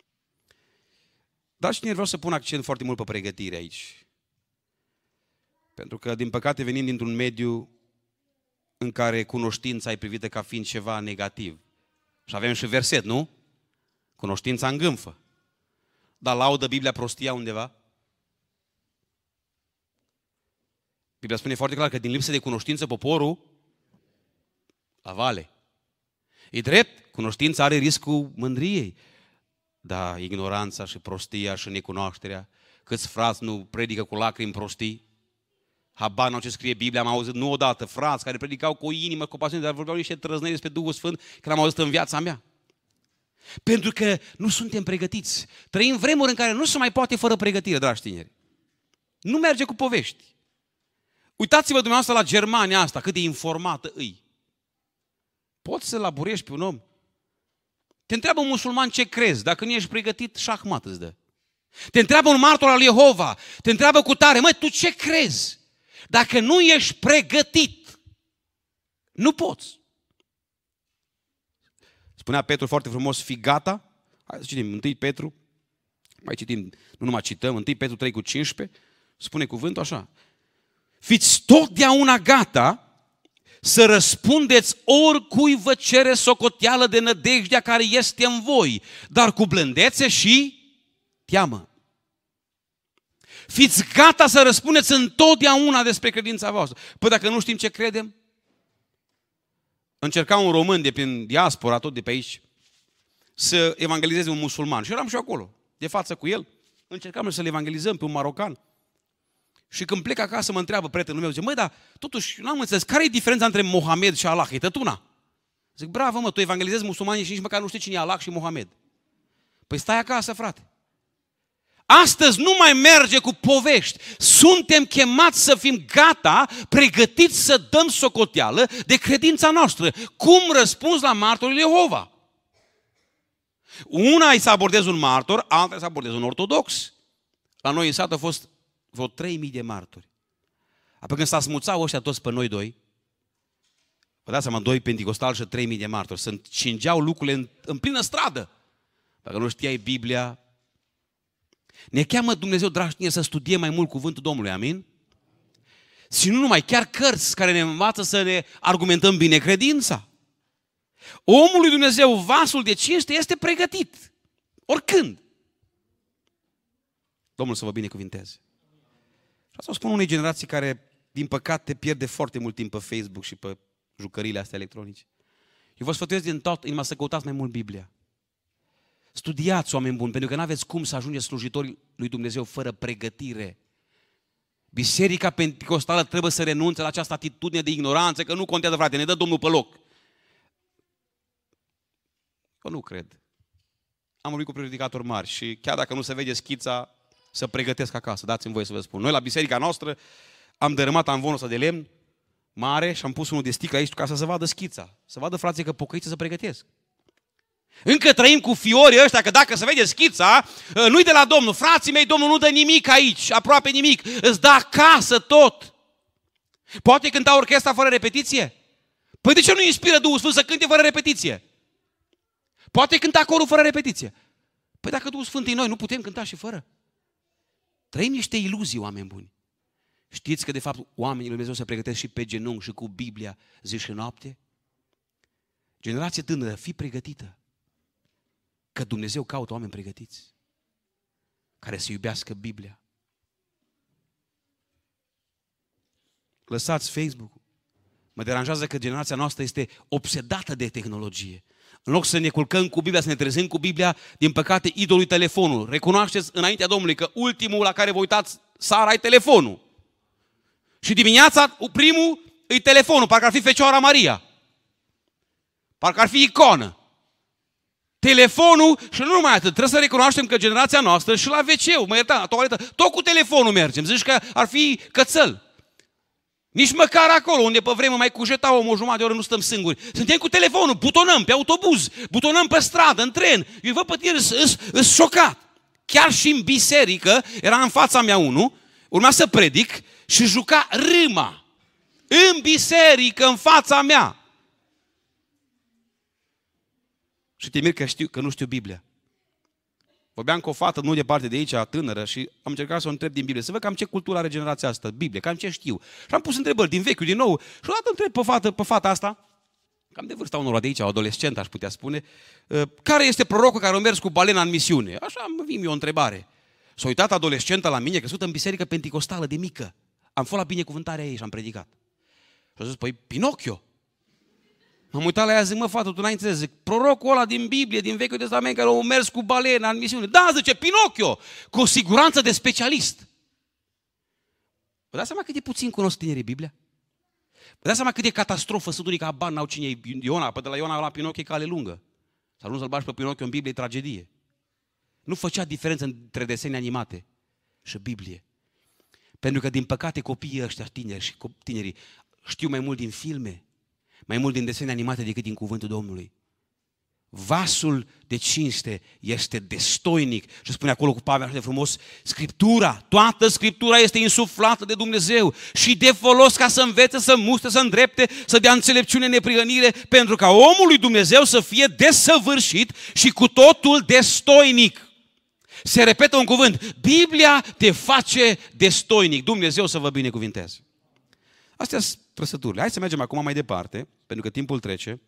Dar și vreau să pun accent foarte mult pe pregătire aici. Pentru că, din păcate, venim dintr-un mediu în care cunoștința e privită ca fiind ceva negativ. Și avem și verset, nu? Cunoștința îngânfă. Dar laudă Biblia prostia undeva? Biblia spune foarte clar că din lipsă de cunoștință poporul la vale. E drept, cunoștința are riscul mândriei. Dar ignoranța și prostia și necunoașterea, câți frați nu predică cu lacrimi prostii? Habar n-au ce scrie Biblia, am auzit nu odată frați care predicau cu o inimă, cu o pasiune, dar vorbeau niște trăznări despre Duhul Sfânt, că l-am auzit în viața mea. Pentru că nu suntem pregătiți. Trăim vremuri în care nu se mai poate fără pregătire, dragi tineri. Nu merge cu povești. Uitați-vă dumneavoastră la Germania asta, cât de informată îi. Poți să laburești pe un om? Te întreabă un musulman ce crezi, dacă nu ești pregătit, șahmat îți dă. Te întreabă un martor al Jehova, te întreabă cu tare, măi, tu ce crezi? Dacă nu ești pregătit, nu poți. Spunea Petru foarte frumos, fii gata. Hai să citim întâi Petru, mai citim, nu numai cităm, întâi Petru trei cu cincisprezece, spune cuvântul așa. Fiți totdeauna gata să răspundeți oricui vă cere socoteală de nădejdea care este în voi, dar cu blândețe și teamă. Fiți gata să răspundeți întotdeauna despre credința voastră. Păi dacă nu știm ce credem, încerca un român de prin diaspora, tot de pe aici, să evangelizeze un musulman. Și eram și acolo, de față cu el. Încercam să-l evangelizăm pe un marocan. Și când plec acasă mă întreabă prietenul meu, zice, măi, dar totuși nu am înțeles, care e diferența între Mohamed și Allah? E tătuna. Zic, bravo mă, tu evangelizezi musulmanii și nici măcar nu știi cine e Allah și Mohamed. Păi stai acasă, frate. Astăzi nu mai merge cu povești. Suntem chemați să fim gata, pregătiți să dăm socoteală de credința noastră. Cum răspunzi la martorii Jehova? Una e să abordezi un martor, alta e să abordezi un ortodox. La noi în sat au fost vreo trei mii de martori. Apoi când s-a smuțat ăștia toți pe noi doi, vă dați seama, doi penticostali și trei mii de martori, să cingeau lucrurile în, în plină stradă. Dacă nu știai Biblia, ne cheamă Dumnezeu, dragi tineri, să studiem mai mult cuvântul Domnului, amin? Și nu numai, chiar cărți care ne învață să ne argumentăm bine credința. Omul lui Dumnezeu, vasul de cinste, este pregătit. Oricând. Domnul să vă binecuvinteze. Și asta o spun unei generații care, din păcate, pierde foarte mult timp pe Facebook și pe jucăriile astea electronice. Eu vă sfătuiesc din tot inima să căutați mai mult Biblia. Studiați, oameni buni, pentru că nu aveți cum să ajungeți slujitori lui Dumnezeu fără pregătire. Biserica Pentecostală trebuie să renunțe la această atitudine de ignoranță, că nu contează, frate, ne dă Domnul pe loc. Eu nu cred. Am vorbit cu predicatori mari și chiar dacă nu se vede schița, să pregătesc acasă. Dați-mi voie să vă spun. Noi la biserica noastră am dărâmat amvonul ăsta de lemn mare și am pus unul de sticlă aici ca să se vadă schița. Să vadă frații că pocăiți să pregătesc. Încă trăim cu fiorii ăștia, că dacă se vede schița, nu-i de la Domnul. Frații mei, Domnul nu dă nimic aici, aproape nimic. Îți dă acasă tot. Poate cânta orchestra fără repetiție? Păi de ce nu inspiră Duhul Sfânt să cânte fără repetiție? Poate cânta corul fără repetiție? Păi dacă Duhul Sfânt e noi, nu putem cânta și fără? Trăim niște iluzii, oameni buni. Știți că de fapt oamenii lui Dumnezeu se pregătesc și pe genunchi și cu Biblia zi și noapte? Generație tânără, fii pregătită. Că Dumnezeu caută oameni pregătiți, care să iubească Biblia. Lăsați Facebook-ul. Mă deranjează că generația noastră este obsedată de tehnologie. În loc să ne culcăm cu Biblia, să ne trezim cu Biblia, din păcate, idolul e telefonul. Recunoașteți înaintea Domnului că ultimul la care vă uitați seara e telefonul. Și dimineața, primul e telefonul, parcă ar fi Fecioara Maria. Parcă ar fi iconă. Telefonul, și nu numai atât, trebuie să recunoaștem că generația noastră și la ve ce-ul, mă ierta, la toaletă, tot cu telefonul mergem. Zici că ar fi cățăl. Nici măcar acolo, unde pe vreme mai cujeta omul o jumătate de oră, nu stăm singuri. Suntem cu telefonul, butonăm pe autobuz, butonăm pe stradă, în tren. Eu văd pe tine, sunt șocat. Chiar și în biserică, era în fața mea unul, urma să predic și juca râma. În biserică, în fața mea. Și te mir că, știu, că nu știu Biblia. Vorbeam cu o fată nu departe de aici, tânără, și am încercat să o întreb din Biblie, să văd cam ce cultură are generația asta, Biblie, cam ce știu. Și am pus întrebări din vechiul, din nou, și odată întreb pe, fată, pe fata asta, cam de vârsta unor de aici, o adolescentă aș putea spune, care este prorocul care a mers cu balena în misiune? Așa îmi vine eu o întrebare. S-a uitat adolescenta la mine, crescută în biserică penticostală de mică. Am fost la binecuvântarea ei și am predicat. Și a zis, păi Pinocchio. M-am uitat la ea, zic, mă, fată, tu n-ai înțeles, zic, prorocul ăla din Biblie, din Vechiul Testament, care a mers cu balena în misiune. Da, zice, Pinocchio, cu o siguranță de specialist. Vă dați seama cât de puțin cunosc tinerii Biblia? Vă dați seama cât de catastrofă sunt unii, că abar n-au cine e Iona, pe de la Iona la Pinocchio e cale lungă. Să ajungi să-l bagi pe Pinocchio în Biblie e tragedie. Nu făcea diferență între desene animate și Biblie. Pentru că, din păcate, copiii ăștia tineri și tinerii știu mai mult din filme, mai mult din desene animate decât din cuvântul Domnului. Vasul de cinste este destoinic. Și spune acolo cu Pavel așa de frumos, Scriptura, toată Scriptura este insuflată de Dumnezeu și de folos ca să învețe, să mustre, să îndrepte, să dea înțelepciune, neprihănire, pentru ca omul lui Dumnezeu să fie desăvârșit și cu totul destoinic. Se repetă un cuvânt, Biblia te face destoinic. Dumnezeu să vă binecuvinteze. Astea sunt trăsăturile. Hai să mergem acum mai departe, pentru că timpul trece.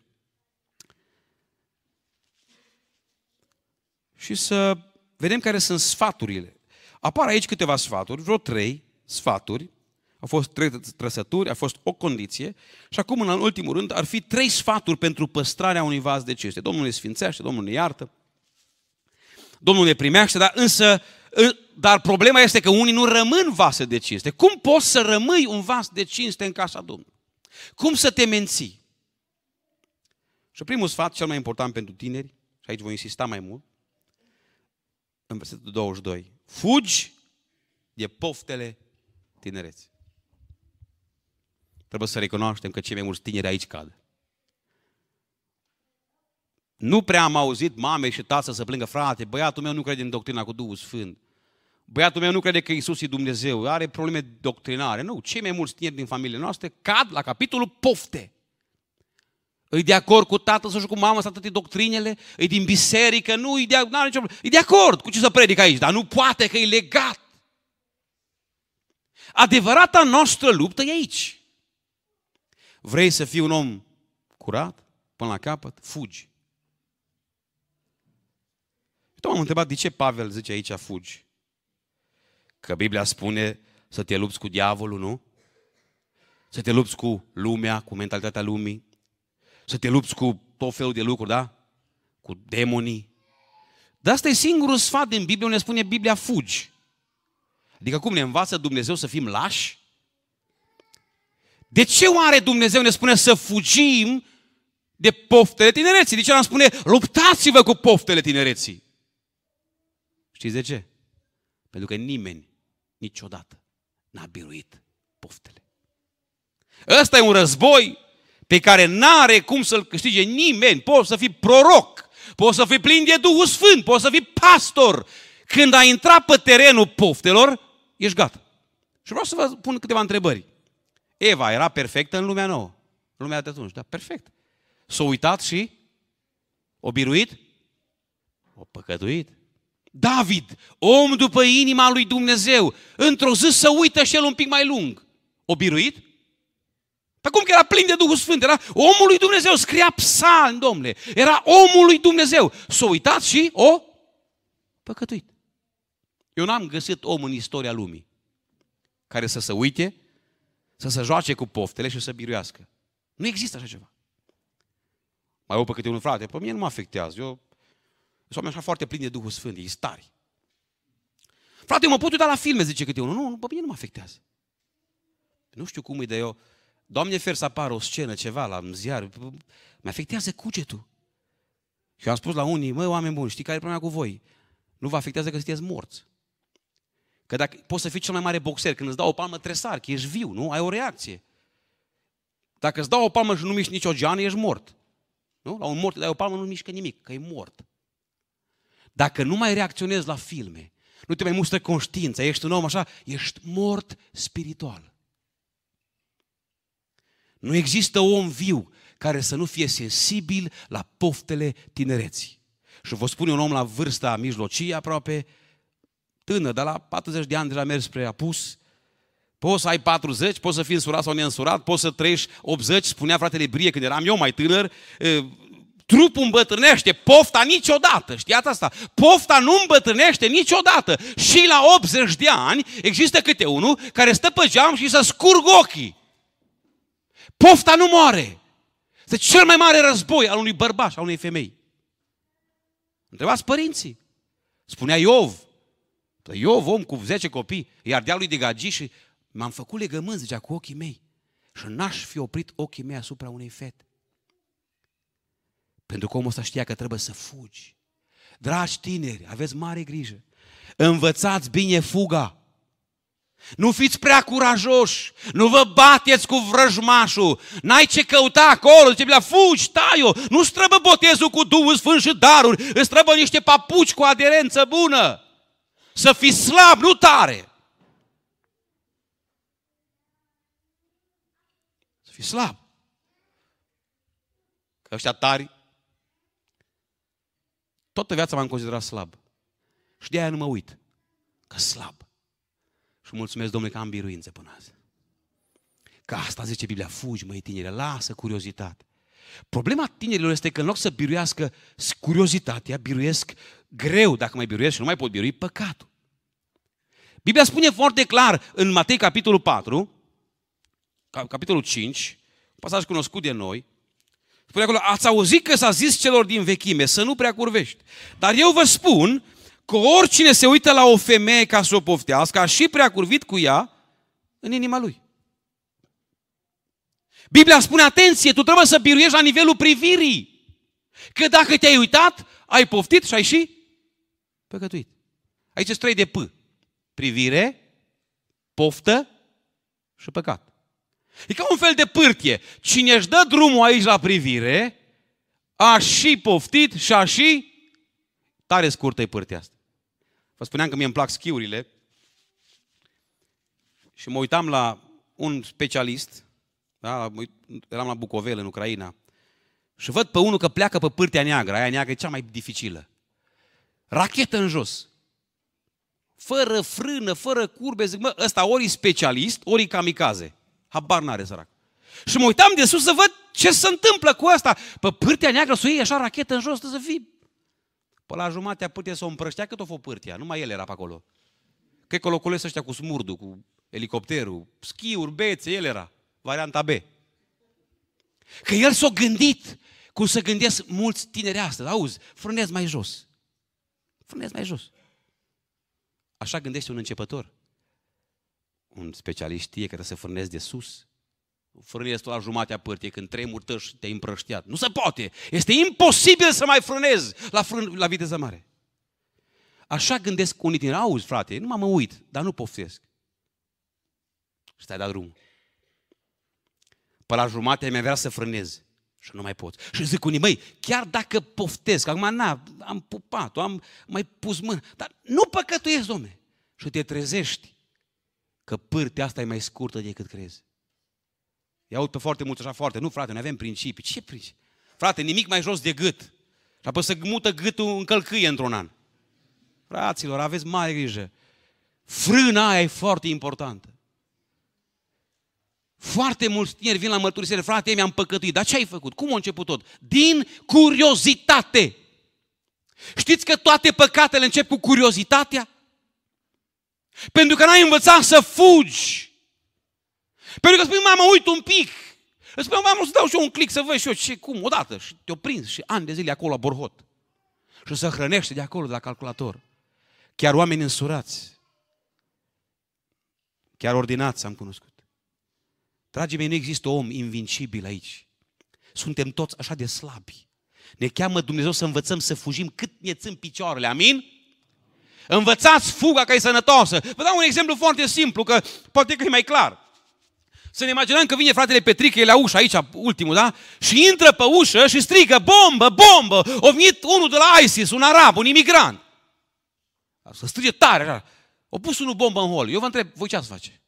Și să vedem care sunt sfaturile. Apar aici câteva sfaturi, vreo trei sfaturi, Au fost trei trăsături, a fost o condiție și acum, în ultimul rând, ar fi trei sfaturi pentru păstrarea unui vas de cinste. Domnul ne sfințește, Domnul ne iartă, Domnul ne primește, dar însă, dar problema este că unii nu rămân vase de cinste. Cum poți să rămâi un vas de cinste în casa Domnului? Cum să te menții? Și primul sfat, cel mai important pentru tineri, și aici voi insista mai mult, în versetul douăzeci și doi. Fugi de poftele tinereții. Trebuie să recunoaștem că cei mai mulți tineri aici cad. Nu prea am auzit mame și tată să plângă, frate, băiatul meu nu crede în doctrina cu Duhul Sfânt. Băiatul meu nu crede că Iisus e Dumnezeu, are probleme doctrinare. Nu, cei mai mulți tineri din familiile noastre cad la capitolul pofte. Îi de acord cu tatăl sau cu mama să toate doctrinele, îi din biserică, nu, îi de, nicio, îi de acord cu ce să predică aici, dar nu poate că e legat. Adevărata noastră luptă e aici. Vrei să fii un om curat până la capăt? Fugi. Eu m-am întrebat de ce Pavel zice aici fugi. Că Biblia spune să te lupți cu diavolul, nu? Să te lupți cu lumea, cu mentalitatea lumii. Să te lupți cu tot felul de lucruri, da? Cu demonii. Dar asta e singurul sfat din Biblie unde spune Biblia fugi. Adică cum ne învață Dumnezeu să fim lași? De ce oare Dumnezeu ne spune să fugim de poftele tinereții? De ce n-am spune luptați-vă cu poftele tinereții? Știți de ce? Pentru că nimeni niciodată n-a biruit poftele. Ăsta e un război pe care n-are cum să-l câștige nimeni. Poți să fii proroc, poți să fii plin de Duhul Sfânt, poți să fii pastor. Când ai intrat pe terenul poftelor, ești gata. Și vreau să vă pun câteva întrebări. Eva era perfectă în lumea nouă. În lumea de atunci, da, perfect. S-a uitat și o biruit, o păcătuit. David, om după inima lui Dumnezeu, într-o zi să uită și el un pic mai lung. O biruit? Pe cum că era plin de Duhul Sfânt, era omul lui Dumnezeu, scria psalmi, domnule, era omul lui Dumnezeu. S-a uitat și o păcătuit. Eu n-am găsit om în istoria lumii care să se uite, să se joace cu poftele și să biruiască. Nu există așa ceva. Mai o păcăte unul, frate, pe mine nu mă afectează. Eu sunt așa foarte plin de Duhul Sfânt, e stari. Frate, eu mă pot uita la filme, zice câte unul. Nu, pe mine nu mă afectează. Nu știu cum e de eu. Doamne, fer să apară o scenă, ceva la ziar. Mă afectează cugetul. Și eu am spus la unii, măi, oameni buni, știi care e problema cu voi? Nu vă afectează că sunteți morți. Că dacă poți să fii cel mai mare boxer, când îți dau o palmă tresar, că ești viu, nu? Ai o reacție. Dacă îți dau o palmă și nu miști nicio geană, ești mort. Nu? La un mort îi dai o palmă, nu mișcă nimic, că e mort. Dacă nu mai reacționezi la filme, nu te mai mustră conștiința, ești un om așa, ești mort spiritual. Nu există om viu care să nu fie sensibil la poftele tinereții. Și vă spune un om la vârsta mijlocie aproape, tânăr, dar la patruzeci de ani deja mergi spre apus, poți să ai patruzeci, poți să fii însurat sau neînsurat, poți să trăiești optzeci, spunea fratele Brie când eram eu mai tânăr, trupul îmbătrânește, pofta niciodată, știați asta? Pofta nu îmbătrânește niciodată. Și la optzeci de ani există câte unul care stă pe geam și să scurg ochii. Pofta nu moare. Este cel mai mare război al unui bărbat și al unei femei. Întrebați părinții. Spunea Iov. Iov, om cu zece copii, iar de-a lui de gagi și m-am făcut legământ, zicea, cu ochii mei. Și n-aș fi oprit ochii mei asupra unei fete. Pentru că omul ăsta știa că trebuie să fugi. Dragi tineri, aveți mare grijă. Învățați bine fuga. Nu fiți prea curajoși. Nu vă bateți cu vrăjmașul. N-ai ce căuta acolo. Zice, fugi, tai-o. Nu-ți trebuie botezul cu Duhul Sfânt și daruri. Îți trebuie niște papuci cu aderență bună. Să fii slab, nu tare. Să fii slab. Că ăștia tari, toată viața m-am considerat slab. Și de aia nu mă uit. Că slab. Și mulțumesc, Domnule, că am biruință până azi. Că asta zice Biblia, fugi, măi tinere, lasă curiozitate. Problema tinerilor este că în loc să biruiască curiozitatea, biruiesc greu, dacă mai biruiesc și nu mai pot birui, păcatul. Biblia spune foarte clar în Matei capitolul patru, capitolul cinci, un pasaj cunoscut de noi, spune acolo, ați auzit că s-a zis celor din vechime să nu prea curvești. Dar eu vă spun că oricine se uită la o femeie ca să o poftească, a și prea curvit cu ea în inima lui. Biblia spune, atenție, tu trebuie să biruiești la nivelul privirii. Că dacă te-ai uitat, ai poftit și ai și păcătuit. Aici sunt trei de P. Privire, poftă și păcat. E ca un fel de pârtie. Cine își dă drumul aici la privire, a și poftit și a și... Tare scurtă e pârtia asta. Vă spuneam că mie îmi plac schiurile și mă uitam la un specialist, da? Eram la Bucovel, în Ucraina, și văd pe unul că pleacă pe pârtia neagră, aia neagră e cea mai dificilă. Rachetă în jos. Fără frână, fără curbe, zic, mă, ăsta ori e specialist, ori e kamikaze. Habar n-are, sărac. Și mă uitam de sus să văd ce se întâmplă cu asta. Pe pârtia neagră să o iei așa rachetă în jos, să fii. Pe la jumatea pârtia să o împrăștea, cât o fă pârtia. Numai el era pe acolo. Cred că locuiesc ăștia cu smurdul, cu elicopterul, schiuri, bețe, el era. Varianta B. Că el s-a gândit cum să gândesc mulți tineri astăzi. Auzi, frânezi mai jos. Frânezi mai jos. Așa gândește un începător. Un specialist știe că trebuie să frânezi de sus. Frânezi tu la jumatea pârtiei când tremuri tăi și te-ai împrăștiat. Nu se poate. Este imposibil să mai frânezi la, frân, la viteză mare. Așa gândesc unii tineri. Auzi, frate, nu mă uit, dar nu poftesc. Și te-ai dat drumul. Pe la jumate mi-a vrea să frânez. Și nu mai pot. Și zic unii, măi, chiar dacă poftesc, acum na, am pupat-o, am mai pus mână, dar nu păcătuiesc, domne. Și te trezești că pârtea asta e mai scurtă decât crezi. I aud pe foarte mult așa, foarte, nu frate, noi avem principii. Ce principii? Frate, nimic mai jos de gât. Și apoi să mută gâtul în călcâie într-un an. Fraților, aveți mare grijă. Frâna aia e foarte importantă. Foarte mulți tineri vin la mărturisire, frate, mi-am păcătuit. Dar ce ai făcut? Cum a început tot? Din curiozitate. Știți că toate păcatele încep cu curiozitatea? Pentru că n-ai învățat să fugi. Pentru că spui, mamă, uit un pic. Îți spui, mamă, să dau și eu un click să văd și eu ce, cum, odată. Și te-o prins și ani de zile acolo la Borhot. Și să hrănește de acolo, de la calculator. Chiar oameni însurați. Chiar ordinați am cunoscut. Dragii mei, nu există om invincibil aici. Suntem toți așa de slabi. Ne cheamă Dumnezeu să învățăm să fugim cât ne țin picioarele. Amin? Învățați fuga că e sănătoasă. Vă dau un exemplu foarte simplu, că poate că e mai clar. Să ne imaginăm că vine fratele Petrică, e la ușă aici, ultimul, da? Și intră pe ușă și strigă, bombă, bombă! A venit unul de la ISIS, un arab, un imigrant. Să strige tare, așa. A pus unul bombă în hol. Eu vă întreb, voi ce ați face?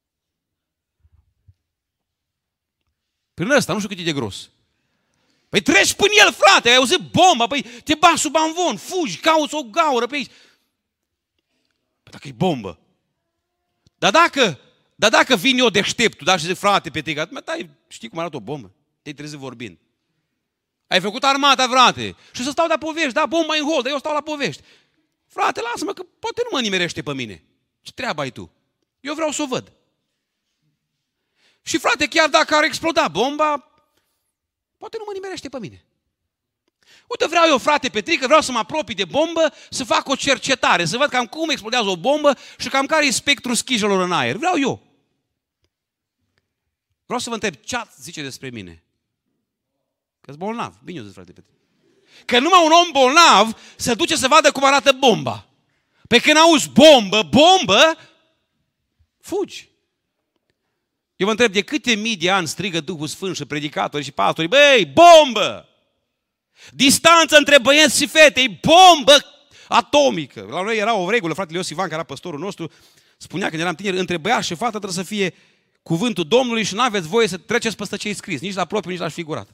Prin ăsta, nu știu cât e de gros. Păi treci până el, frate, ai auzit bomba, păi te bagi sub amvon, fugi, cauți o gaură pe aici. Păi dacă e bombă. Dar dacă, dar dacă vin eu deșteptul, da, și zic, frate, Petrică, dai, știi cum arată o bombă? Te-ai trezit vorbind. Ai făcut armata, frate. Și să stau la povești, da, bomba în hol, dar eu stau la povești. Frate, lasă-mă, că poate nu mă nimerește pe mine. Ce treabă ai tu? Eu vreau să o văd. Și frate, chiar dacă ar exploda bomba, poate nu mă nimerește pe mine. Uite, vreau eu, frate Petrică, vreau să mă apropii de bombă, să fac o cercetare, să văd cam cum explodează o bombă și cam care e spectrul schijelor în aer. Vreau eu. Vreau să vă întreb, ce zice despre mine? Că-s bolnav. Bine o zis, frate Petrică. Că numai un om bolnav se duce să vadă cum arată bomba. Pe când auzi bombă, bombă, fugi. Eu vă întreb, de câte mii de ani strigă Duhul Sfânt și predicatori și pastorii, băi, bombă! Distanță între băieți și fete, e bombă atomică. La noi era o regulă, fratele Iosif Ivan, care era păstorul nostru, spunea când eram tineri, între băiat și fată trebuie să fie cuvântul Domnului și nu aveți voie să treceți peste ce-i scris, nici la propriu, nici la figurat.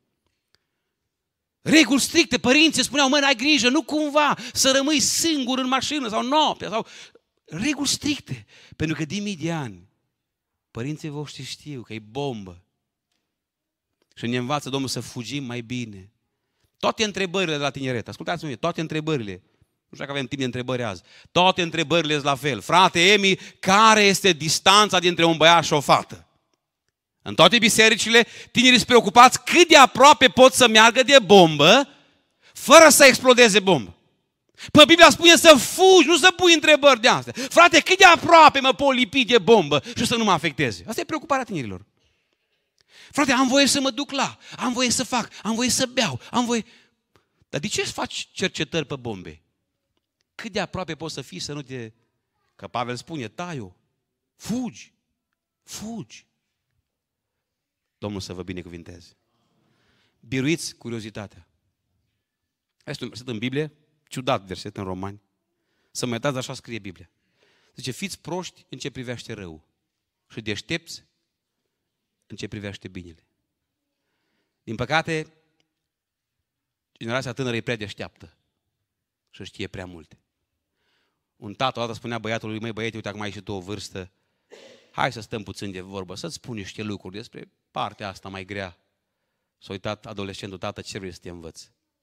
Reguli stricte, părinții spuneau, mă, ai grijă, nu cumva să rămâi singur în mașină sau noaptea, sau reguli stricte, pentru că din mii de ani părinții voștri știu că e bombă. Și ne învață Domnul să fugim mai bine. Toate întrebările de la tineret, ascultați-mă, toate întrebările, nu știu dacă avem timp de întrebări azi, toate întrebările sunt la fel. Frate Emi, care este distanța dintre un băiat și o fată? În toate bisericile, tinerii sunt preocupați cât de aproape pot să meargă de bombă, fără să explodeze bombă. Păi Biblia spune să fugi, nu să pui întrebări de astea. Frate, cât de aproape mă pot lipi de bombă și să nu mă afecteze? Asta e preocuparea tinerilor. Frate, am voie să mă duc la, am voie să fac, am voie să beau, am voie... Dar de ce să faci cercetări pe bombe? Cât de aproape poți să fii să nu te... Că Pavel spune, tai-o, fugi, fugi. Domnul să vă binecuvinteze. Biruiți curiozitatea. Este un verset în Biblie, ciudat verset în Romani. Să mă uitați, așa scrie Biblia. Zice, fiți proști în ce privește rău și deștepți în ce privește binele. Din păcate, generația tânără e prea deșteaptă și știe prea multe. Un tată odată spunea băiatului, măi băiete, uite acum ai și tu o vârstă, hai să stăm puțin de vorbă, să-ți spun niște lucruri despre partea asta mai grea. S-a uitat adolescentul, tată, ce vrei să te învăț?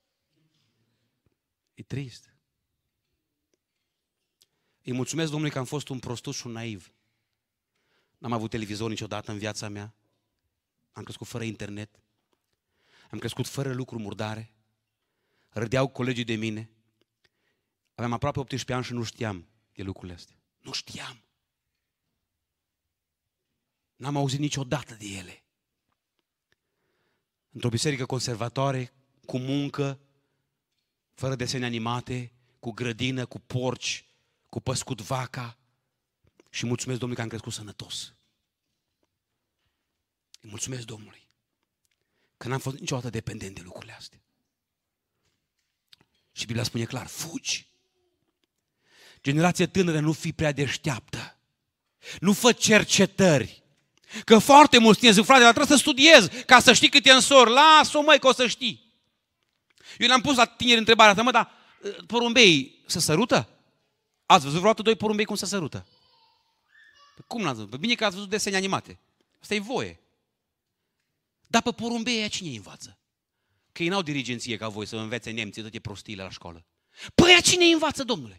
E trist. Îi mulțumesc Domnului că am fost un prostuț și un naiv. N-am avut televizor niciodată în viața mea. Am crescut fără internet. Am crescut fără lucruri murdare. Râdeau colegii de mine. Aveam aproape optsprezece ani și nu știam de lucrurile astea. Nu știam. N-am auzit niciodată de ele. Într-o biserică conservatoare, cu muncă, fără desene animate, cu grădină, cu porci, cu păscut vaca. Și mulțumesc Domnului că am crescut sănătos. Îi mulțumesc Domnului că n-am fost niciodată dependent de lucrurile astea. Și Biblia spune clar, fugi. Generația tânără, nu fi prea deșteaptă. Nu fă cercetări. Că foarte mulți tineri zic, frate, dar trebuie să studiezi ca să știi cât e însori. Lasă-o, măi, că o să știi. Eu le-am pus la tineri întrebarea asta, mă, dar porumbei se sărută? Ați văzut vreodată doi porumbei cum se sărută? Cum n-ați văzut? Bine că ați văzut desene animate. Asta e voie. Dar pe porumbei aia cine îi învață? Că ei n-au dirigenție ca voi să învețe nemții toate prostiile la școală. Păi aia cine îi învață, domnule?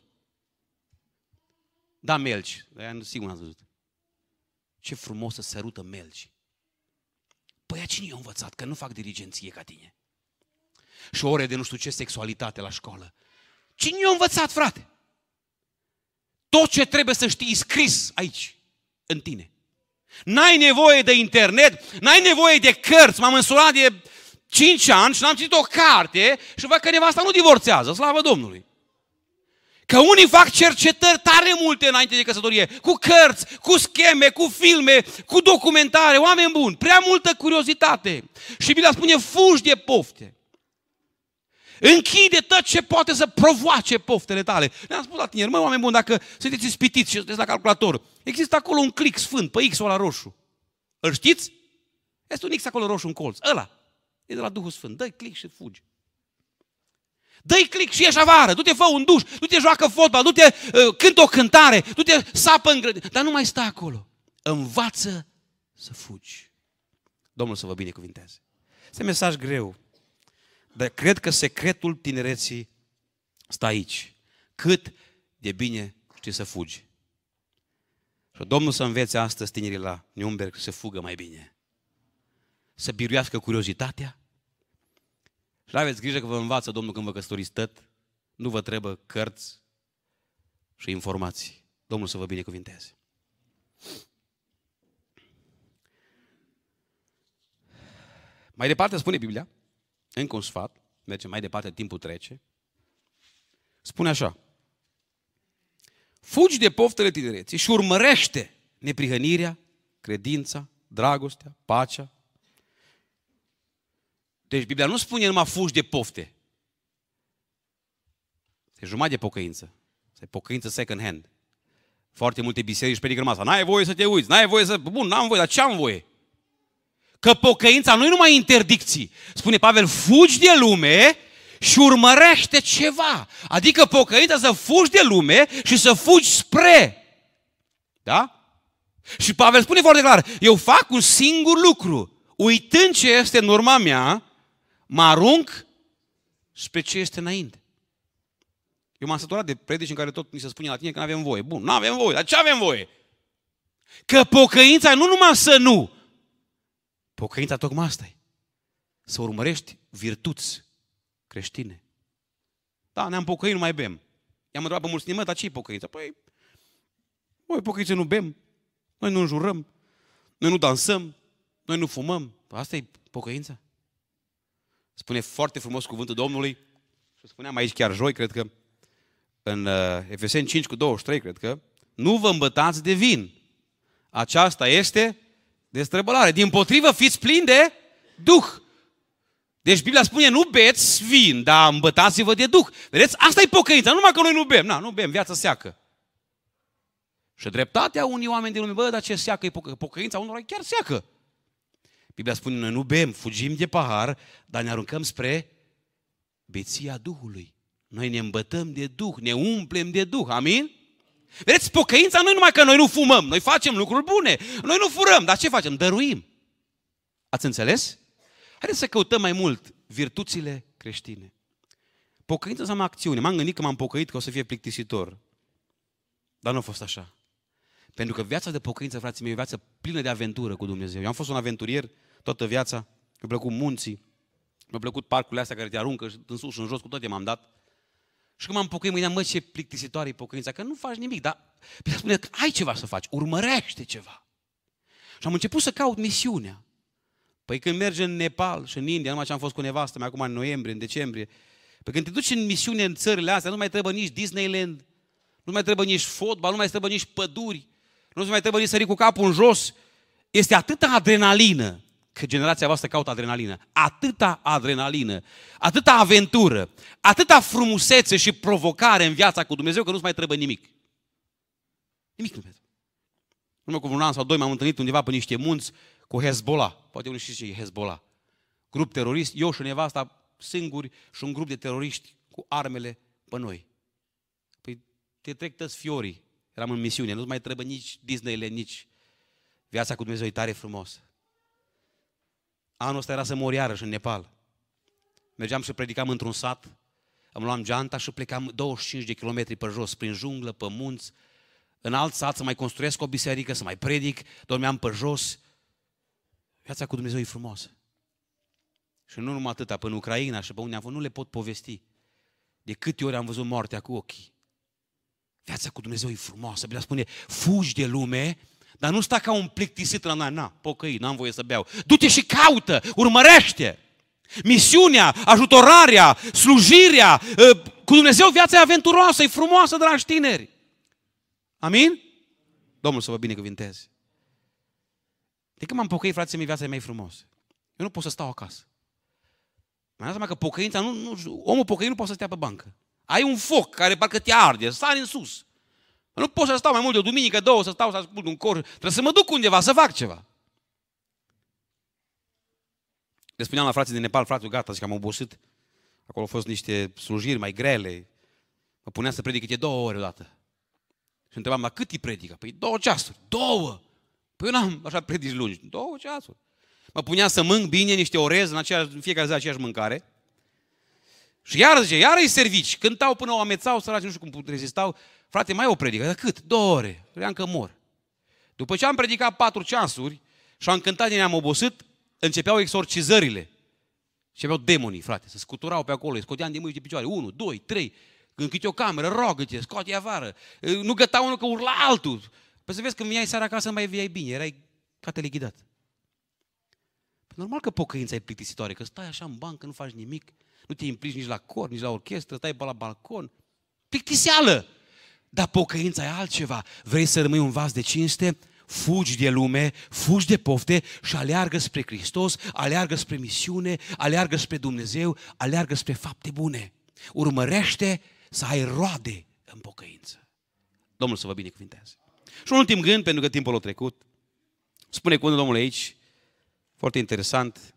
Da, melci. Aia sigur n-ați văzut. Ce frumos să sărută melci. Păi aia cine i-a învățat? Că nu fac dirigenție ca tine. Și ore de nu știu ce sexualitate la școală. Cine i-a învățat, frate? Tot ce trebuie să știi scris aici, în tine. N-ai nevoie de internet, n-ai nevoie de cărți. M-am însurat de cinci ani și n-am citit o carte și văd că nevasta nu divorțează, slavă Domnului. Că unii fac cercetări tare multe înainte de căsătorie, cu cărți, cu scheme, cu filme, cu documentare, oameni buni, prea multă curiozitate. Și Biblia spune, fugi de pofte. Închide tot ce poate să provoace poftele tale. Ne-am spus la tineri, măi, oameni buni, dacă sunteți ispitiți și sunteți la calculator, există acolo un click sfânt, pe X-ul ăla roșu. Îl știți? Este un X acolo roșu în colț. Ăla e de la Duhul Sfânt. Dă-i click și fugi. Dă-i click și ieși afară. Du-te, fă un duș, du-te, joacă fotbal, du-te, uh, cântă o cântare, du-te, sapă în grădină. Dar nu mai sta acolo. Învață să fugi. Domnul să vă binecuvinteze. Este mesaj greu. Dar cred că secretul tinereții stă aici. Cât de bine știi să fugi. Și Domnul să învețe astăzi tinerii la Nürnberg să fugă mai bine. Să biruiască curiozitatea. Și aveți grijă că vă învață Domnul când vă căsătoriți tăt. Nu vă trebuie cărți și informații. Domnul să vă binecuvinteze. Mai departe spune Biblia, încă un sfat, mergem mai departe, timpul trece. Spune așa: fugi de poftele tinereții și urmărește neprihănirea, credința, dragostea, pacea. Deci Biblia nu spune numai fugi de pofte. E jumătate de pocăință. E pocăință second hand. Foarte multe biserici predică numai asta. N-ai voie să te uiți, n-ai voie să... Bun, n-am voie, dar ce am voie? Că pocăința nu e numai interdicții. Spune Pavel, fugi de lume și urmărește ceva. Adică pocăința să fugi de lume și să fugi spre. Da? Și Pavel spune foarte clar, eu fac un singur lucru. Uitând ce este în urma mea, mă arunc spre ce este înainte. Eu m-am săturat de predici în care tot ni se spune la tine că nu avem voie. Bun, nu avem voie, dar ce avem voie? Că pocăința nu numai să nu Pocăința tocmai asta e. Să urmărești virtuți creștine. Da, ne-am pocăit, nu mai bem. I-am întrebat pe mulți, mă, dar ce-i pocăința? Păi, noi pocăință nu bem, noi nu înjurăm, noi nu dansăm, noi nu fumăm. Asta e pocăința. Spune foarte frumos cuvântul Domnului, și spuneam aici chiar joi, cred că, în uh, Efeseni cinci cu douăzeci și trei, cred că, nu vă îmbătați de vin. Aceasta este destrăbălare. Dimpotrivă, fiți plini de Duh. Deci Biblia spune, nu beți vin, dar îmbătați-vă de Duh. Vedeți? Asta e pocăința. Nu numai că noi nu bem. Na, nu bem, viața seacă. Și dreptatea unii oameni din lume, bă, dar ce seacă e pocăința? Pocăința unora chiar seacă. Biblia spune, noi nu bem, fugim de pahar, dar ne aruncăm spre beția Duhului. Noi ne îmbătăm de Duh, ne umplem de Duh. Amin? Vedeți, pocăința nu e numai că noi nu fumăm, noi facem lucruri bune, noi nu furăm, dar ce facem? Dăruim. Ați înțeles? Haideți să căutăm mai mult virtuțile creștine. Pocăința înseamnă acțiune. M-am gândit că m-am pocăit că o să fie plictisitor. Dar nu a fost așa. Pentru că viața de pocăință, frații mei, e o viață plină de aventură cu Dumnezeu. Eu am fost un aventurier toată viața, mi-a plăcut munții, mi-a plăcut parcurile astea care te aruncă în sus și în jos, cu toate m-am dat. Și când m-am pocăit, mă gândeam, mă, ce plictisitoare e pocăința, că nu faci nimic, dar Biblia spune că ai ceva să faci, urmărește ceva. Și am început să caut misiunea. Păi când mergi în Nepal și în India, numai ce am fost cu nevastă mea acum în noiembrie, în decembrie, păi când te duci în misiune în țările astea, nu mai trebuie nici Disneyland, nu mai trebuie nici fotbal, nu mai trebuie nici păduri, nu mai trebuie nici sări cu capul în jos. Este atâta adrenalină, că generația voastră caută adrenalină, atâta adrenalină, atâta aventură, atâta frumusețe și provocare în viața cu Dumnezeu, că nu-ți mai trebuie nimic. Nimic nu trebuie. Numai cu un an sau doi m-am întâlnit undeva pe niște munți cu Hezbollah. Poate unii știți ce e Hezbollah. Grup terorist, eu și nevasta singuri și un grup de teroriști cu armele pe noi. Păi te trec toți fiorii. Eram în misiune, nu-ți mai trebuie nici Disneyland, nici viața cu Dumnezeu e tare frumos. Anul ăsta era să mor iarăși în Nepal. Mergeam și predicam într-un sat, îmi luam geanta și plecam douăzeci și cinci de kilometri pe jos, prin junglă, pe munți, în alt sat să mai construiesc o biserică, să mai predic, dormeam pe jos. Viața cu Dumnezeu e frumoasă. Și nu numai atâta, până în Ucraina și pe unde am fost, nu le pot povesti. De câte ori am văzut moartea cu ochii. Viața cu Dumnezeu e frumoasă. Biblia spune, fugi de lume, dar nu sta ca un plictisit la noi. Na, pocăi, n-am voie să beau. Du-te și caută, urmărește. Misiunea, ajutorarea, slujirea, cu Dumnezeu viața e aventuroasă, e frumoasă, dragi tineri. Amin? Domnul să vă binecuvinteze. De când m-am pocăit, frații mei, viața e mai frumos. Eu nu pot să stau acasă. Mi-am dat seama că pocăința, nu, nu, omul pocăit nu poate să stea pe bancă. Ai un foc care parcă te arde, sari în sus. Nu pot să stau mai mult de o duminică, două, să stau să ascult un cor. Trebuie să mă duc undeva, să fac ceva. Le spuneam la frații din Nepal, fratul, gata, zic că am obosit. Acolo au fost niște slujiri mai grele. Mă puneam să predic câte două ore odată. Și întrebam, la cât îi predică? Păi două ceasuri. Două! Păi eu n-am așa predici lungi. Două ceasuri. Mă punea să mânc bine niște orez în, aceeași, în fiecare zi aceeași mâncare. Și iară zice, iară îi servici. Cântau până o amețau, săraci, nu știu cum rezistau. Frate, mai o predică. Dar cât? Două ore. Credeam că mor. După ce am predicat patru ceasuri și am cântat din am obosit, începeau exorcizările. Începeau demonii, frate. Se scuturau pe acolo, îi scoteam de mâini și de picioare. Unu, doi, trei. Când câte o cameră, rogă-te, scoate afară. Nu găta unul că urla altul. Păi să vezi, când veneai seara acasă, mai veai bine. Erai ca te lichidat. Normal că pocăința e plictisitoare, că stai așa în bancă, nu faci nimic, nu te implici nici la cor, nici la orchestră, stai pe la balcon. Plictiseală! Dar pocăința e altceva. Vrei să rămâi un vas de cinste? Fugi de lume, fugi de pofte și aleargă spre Hristos, aleargă spre misiune, aleargă spre Dumnezeu, aleargă spre fapte bune. Urmărește să ai roade în pocăință. Domnul să vă binecuvinteze. Și un ultim gând, pentru că timpul a trecut. Spune cuvântul Domnului aici, foarte interesant.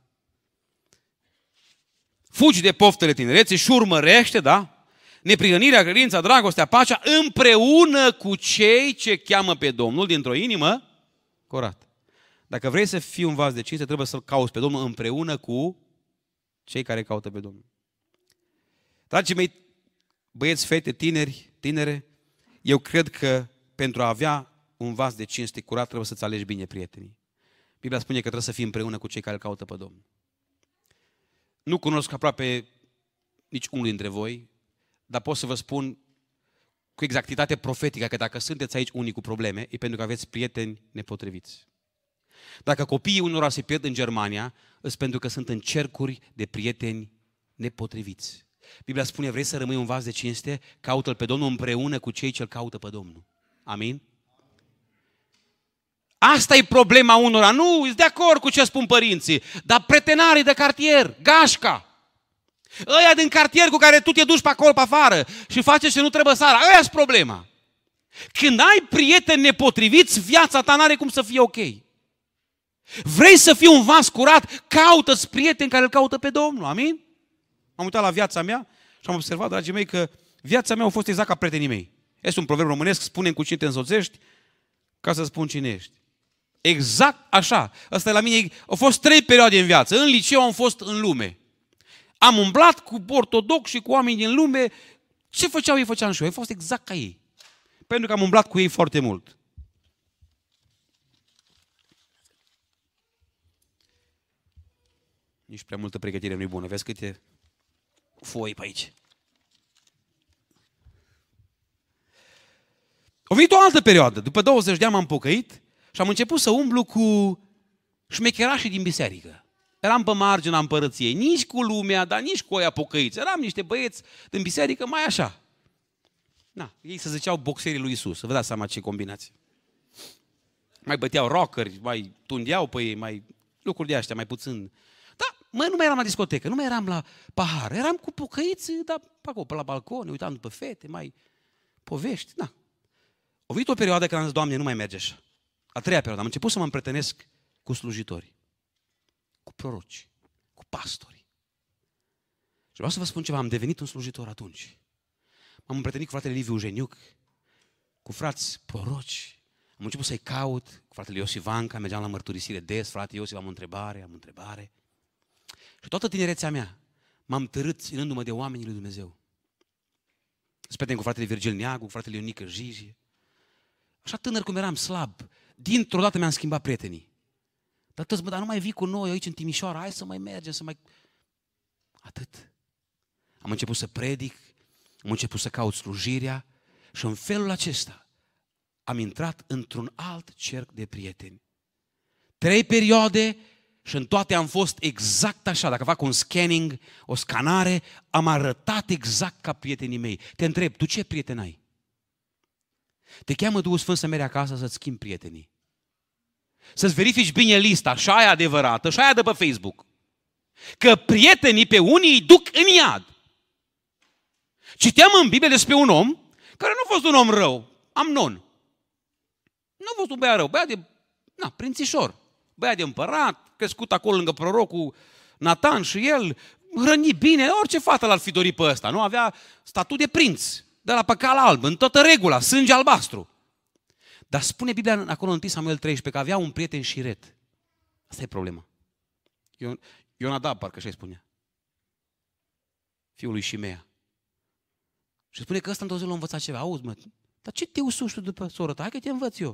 Fugi de poftele tinereții și urmărește, da? Neprihănirea, credința, dragostea, pacea, împreună cu cei ce cheamă pe Domnul dintr-o inimă curată. Dacă vrei să fii un vas de cinste, trebuie să-L cauți pe Domnul împreună cu cei care caută pe Domnul. Dragii mei, băieți, fete, tineri, tinere, eu cred că pentru a avea un vas de cinste curat trebuie să-ți alegi bine prietenii. Biblia spune că trebuie să fii împreună cu cei care îl caută pe Domnul. Nu cunosc aproape nici unul dintre voi, dar pot să vă spun cu exactitate profetică că dacă sunteți aici unii cu probleme, e pentru că aveți prieteni nepotriviți. Dacă copiii unora se pierd în Germania, îs pentru că sunt în cercuri de prieteni nepotriviți. Biblia spune, vrei să rămâi un vas de cinste? Caută-L pe Domnul împreună cu cei ce-L caută pe Domnul. Amin? Asta e problema unora. Nu, sunt de acord cu ce spun părinții, dar pretenarii de cartier, gașca, ăia din cartier cu care tu te duci pe acolo, pe afară și faci ce nu trebuie să ară, ăia sunt problema. Când ai prieteni nepotriviți, viața ta n-are cum să fie ok. Vrei să fii un vas curat? Caută-ți prieteni care îl caută pe Domnul. Amin? Am uitat la viața mea și am observat, dragii mei, că viața mea a fost exact ca prietenii mei. Este un proverb românesc, spune cu cine te însoțești, ca să spun cine ești. Exact așa. Asta la mine, au fost trei perioade în viață. În liceu am fost în lume. Am umblat cu ortodoxi și cu oameni din lume. Ce făceau ei, făceam și eu. Am fost exact ca ei. Pentru că am umblat cu ei foarte mult. Nici prea multă pregătire nu-i bună. Vezi câte foi pe aici. A venit o altă perioadă. După douăzeci de ani m-am pocăit și am început să umblu cu șmecherașii din biserică. Eram pe marginea împărăției, nici cu lumea, dar nici cu oia pocăiți. Eram niște băieți din biserică mai așa. Na, ei se ziceau boxerii lui Isus. Vă dați seama ce combinație. Mai băteau rockeri, mai tundeau pe ei, mai lucruri de astea, mai puțin. Da, mă, nu mai eram la discotecă, nu mai eram la pahar. Eram cu pocăiți, dar pe acolo, pe la balcon, ne uitam după fete, mai povești. Na. A venit o perioadă când am zis, Doamne, nu mai merge așa. A treia perioadă, am început să mă împrietenesc cu slujitori, cu proroci, cu pastori. Și vreau să vă spun ceva, am devenit un slujitor atunci. M-am împrietenit cu fratele Liviu Jeniuc, cu frați proroci. Am început să-i caut, cu fratele Iosif Vanca, mergeam la mărturisire des, frate Iosif, am o întrebare, am o întrebare. Și toată tinerețea mea m-am târât ținându-mă de oamenii lui Dumnezeu. Speten cu fratele Virgil Neagu, cu fratele Ionică Jiji. Așa tânăr cum eram, slab, dintr-o dată mi-am schimbat prietenii. Dar toți, bă, dar nu mai vii cu noi aici în Timișoara, hai să mai mergem, să mai... Atât. Am început să predic, am început să caut slujirea și în felul acesta am intrat într-un alt cerc de prieteni. Trei perioade și în toate am fost exact așa. Dacă fac un scanning, o scanare, am arătat exact ca prietenii mei. Te întreb, tu ce prieten ai? Te cheamă Duhul Sfânt să mergi acasă să-ți schimbi prietenii. Să-ți verifici bine lista, și aia adevărată, și aia de pe Facebook. Că prietenii pe unii îi duc în iad. Citeam în Biblie despre un om care nu a fost un om rău, Amnon. Nu a fost un băiat rău, băiat de, na, prințișor. Băiat de împărat, crescut acolo lângă prorocul Natan și el, hrăni bine, orice fată l-ar fi dorit pe ăsta, nu? Avea statut de prinț, de la păcal alb, în toată regula, sânge albastru. Dar spune Biblia acolo în întâi Samuel treisprezece că avea un prieten șiret. Asta e problema. Ion, Ionadab, parcă așa-i spunea. Fiul lui Șimea. Și spune că ăsta într-o zi l-a învățat ceva. Auzi, mă, dar ce te usuși tu după soră ta? Hai că te învăț eu.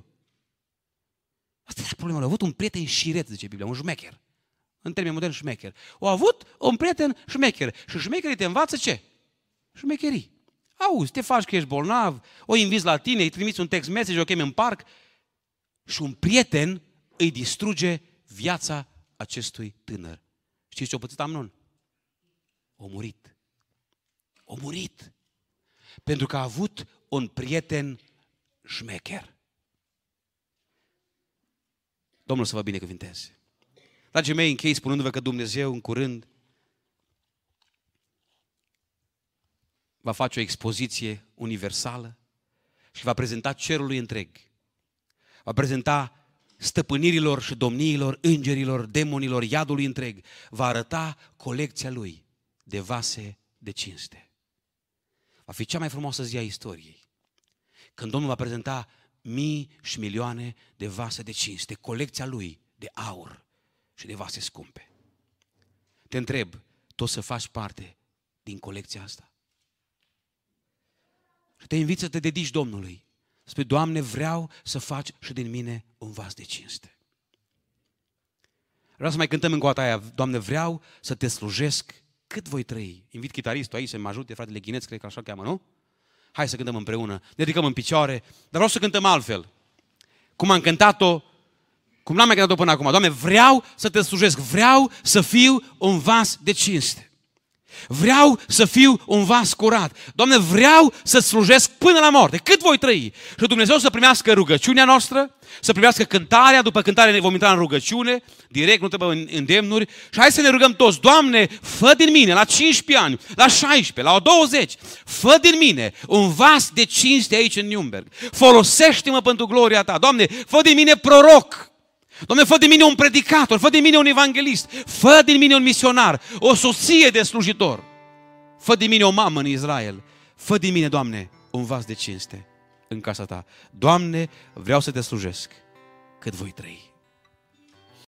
Asta e problema. A avut un prieten șiret, zice Biblia, un șmecher. În termen modern, șmecher. A avut un prieten șmecher. Și șmecherii te învață ce? Șmecherii. Auzi, te faci că ești bolnav, o inviți la tine, îi trimiți un text message, o chemi în parc și un prieten îi distruge viața acestui tânăr. Știți ce a pățit Amnon? A murit. A murit. Pentru că a avut un prieten șmecher. Domnul să vă binecuvinteze. Dragii mei, închei spunându-vă că Dumnezeu în curând va face o expoziție universală și va prezenta cerului întreg. Va prezenta stăpânirilor și domniilor, îngerilor, demonilor, iadului întreg. Va arăta colecția lui de vase de cinste. Va fi cea mai frumoasă zi a istoriei. Când Domnul va prezenta mii și milioane de vase de cinste, colecția lui de aur și de vase scumpe. Te întreb, tu o să faci parte din colecția asta? Și te invit să te dedici Domnului. Spui, Doamne, vreau să faci și din mine un vas de cinste. Vreau să mai cântăm încă o dată aia. Doamne, vreau să te slujesc cât voi trăi. Invit chitaristul aici să mă ajute, fratele Ghineț, cred că așa cheamă, nu? Hai să cântăm împreună. Ne ridicăm în picioare, dar vreau să cântăm altfel. Cum am cântat-o, cum n-am mai cântat-o până acum. Doamne, vreau să te slujesc, vreau să fiu un vas de cinste. Vreau să fiu un vas curat. Doamne, vreau să slujesc până la moarte. Cât voi trăi? Și Dumnezeu să primească rugăciunea noastră, să primească cântarea, după cântare ne vom intra în rugăciune, direct, nu trebuie îndemnuri. Și hai să ne rugăm toți. Doamne, fă din mine la cincisprezece ani, la șaisprezece, la douăzeci, fă din mine un vas de cinste aici în Nürnberg. Folosește-mă pentru gloria Ta. Doamne, fă din mine proroc. Doamne, fă din mine un predicator, fă din mine un evanghelist, fă din mine un misionar, o soție de slujitor, fă din mine o mamă în Israel, fă din mine, Doamne, un vas de cinste în casa Ta. Doamne, vreau să te slujesc cât voi trăi.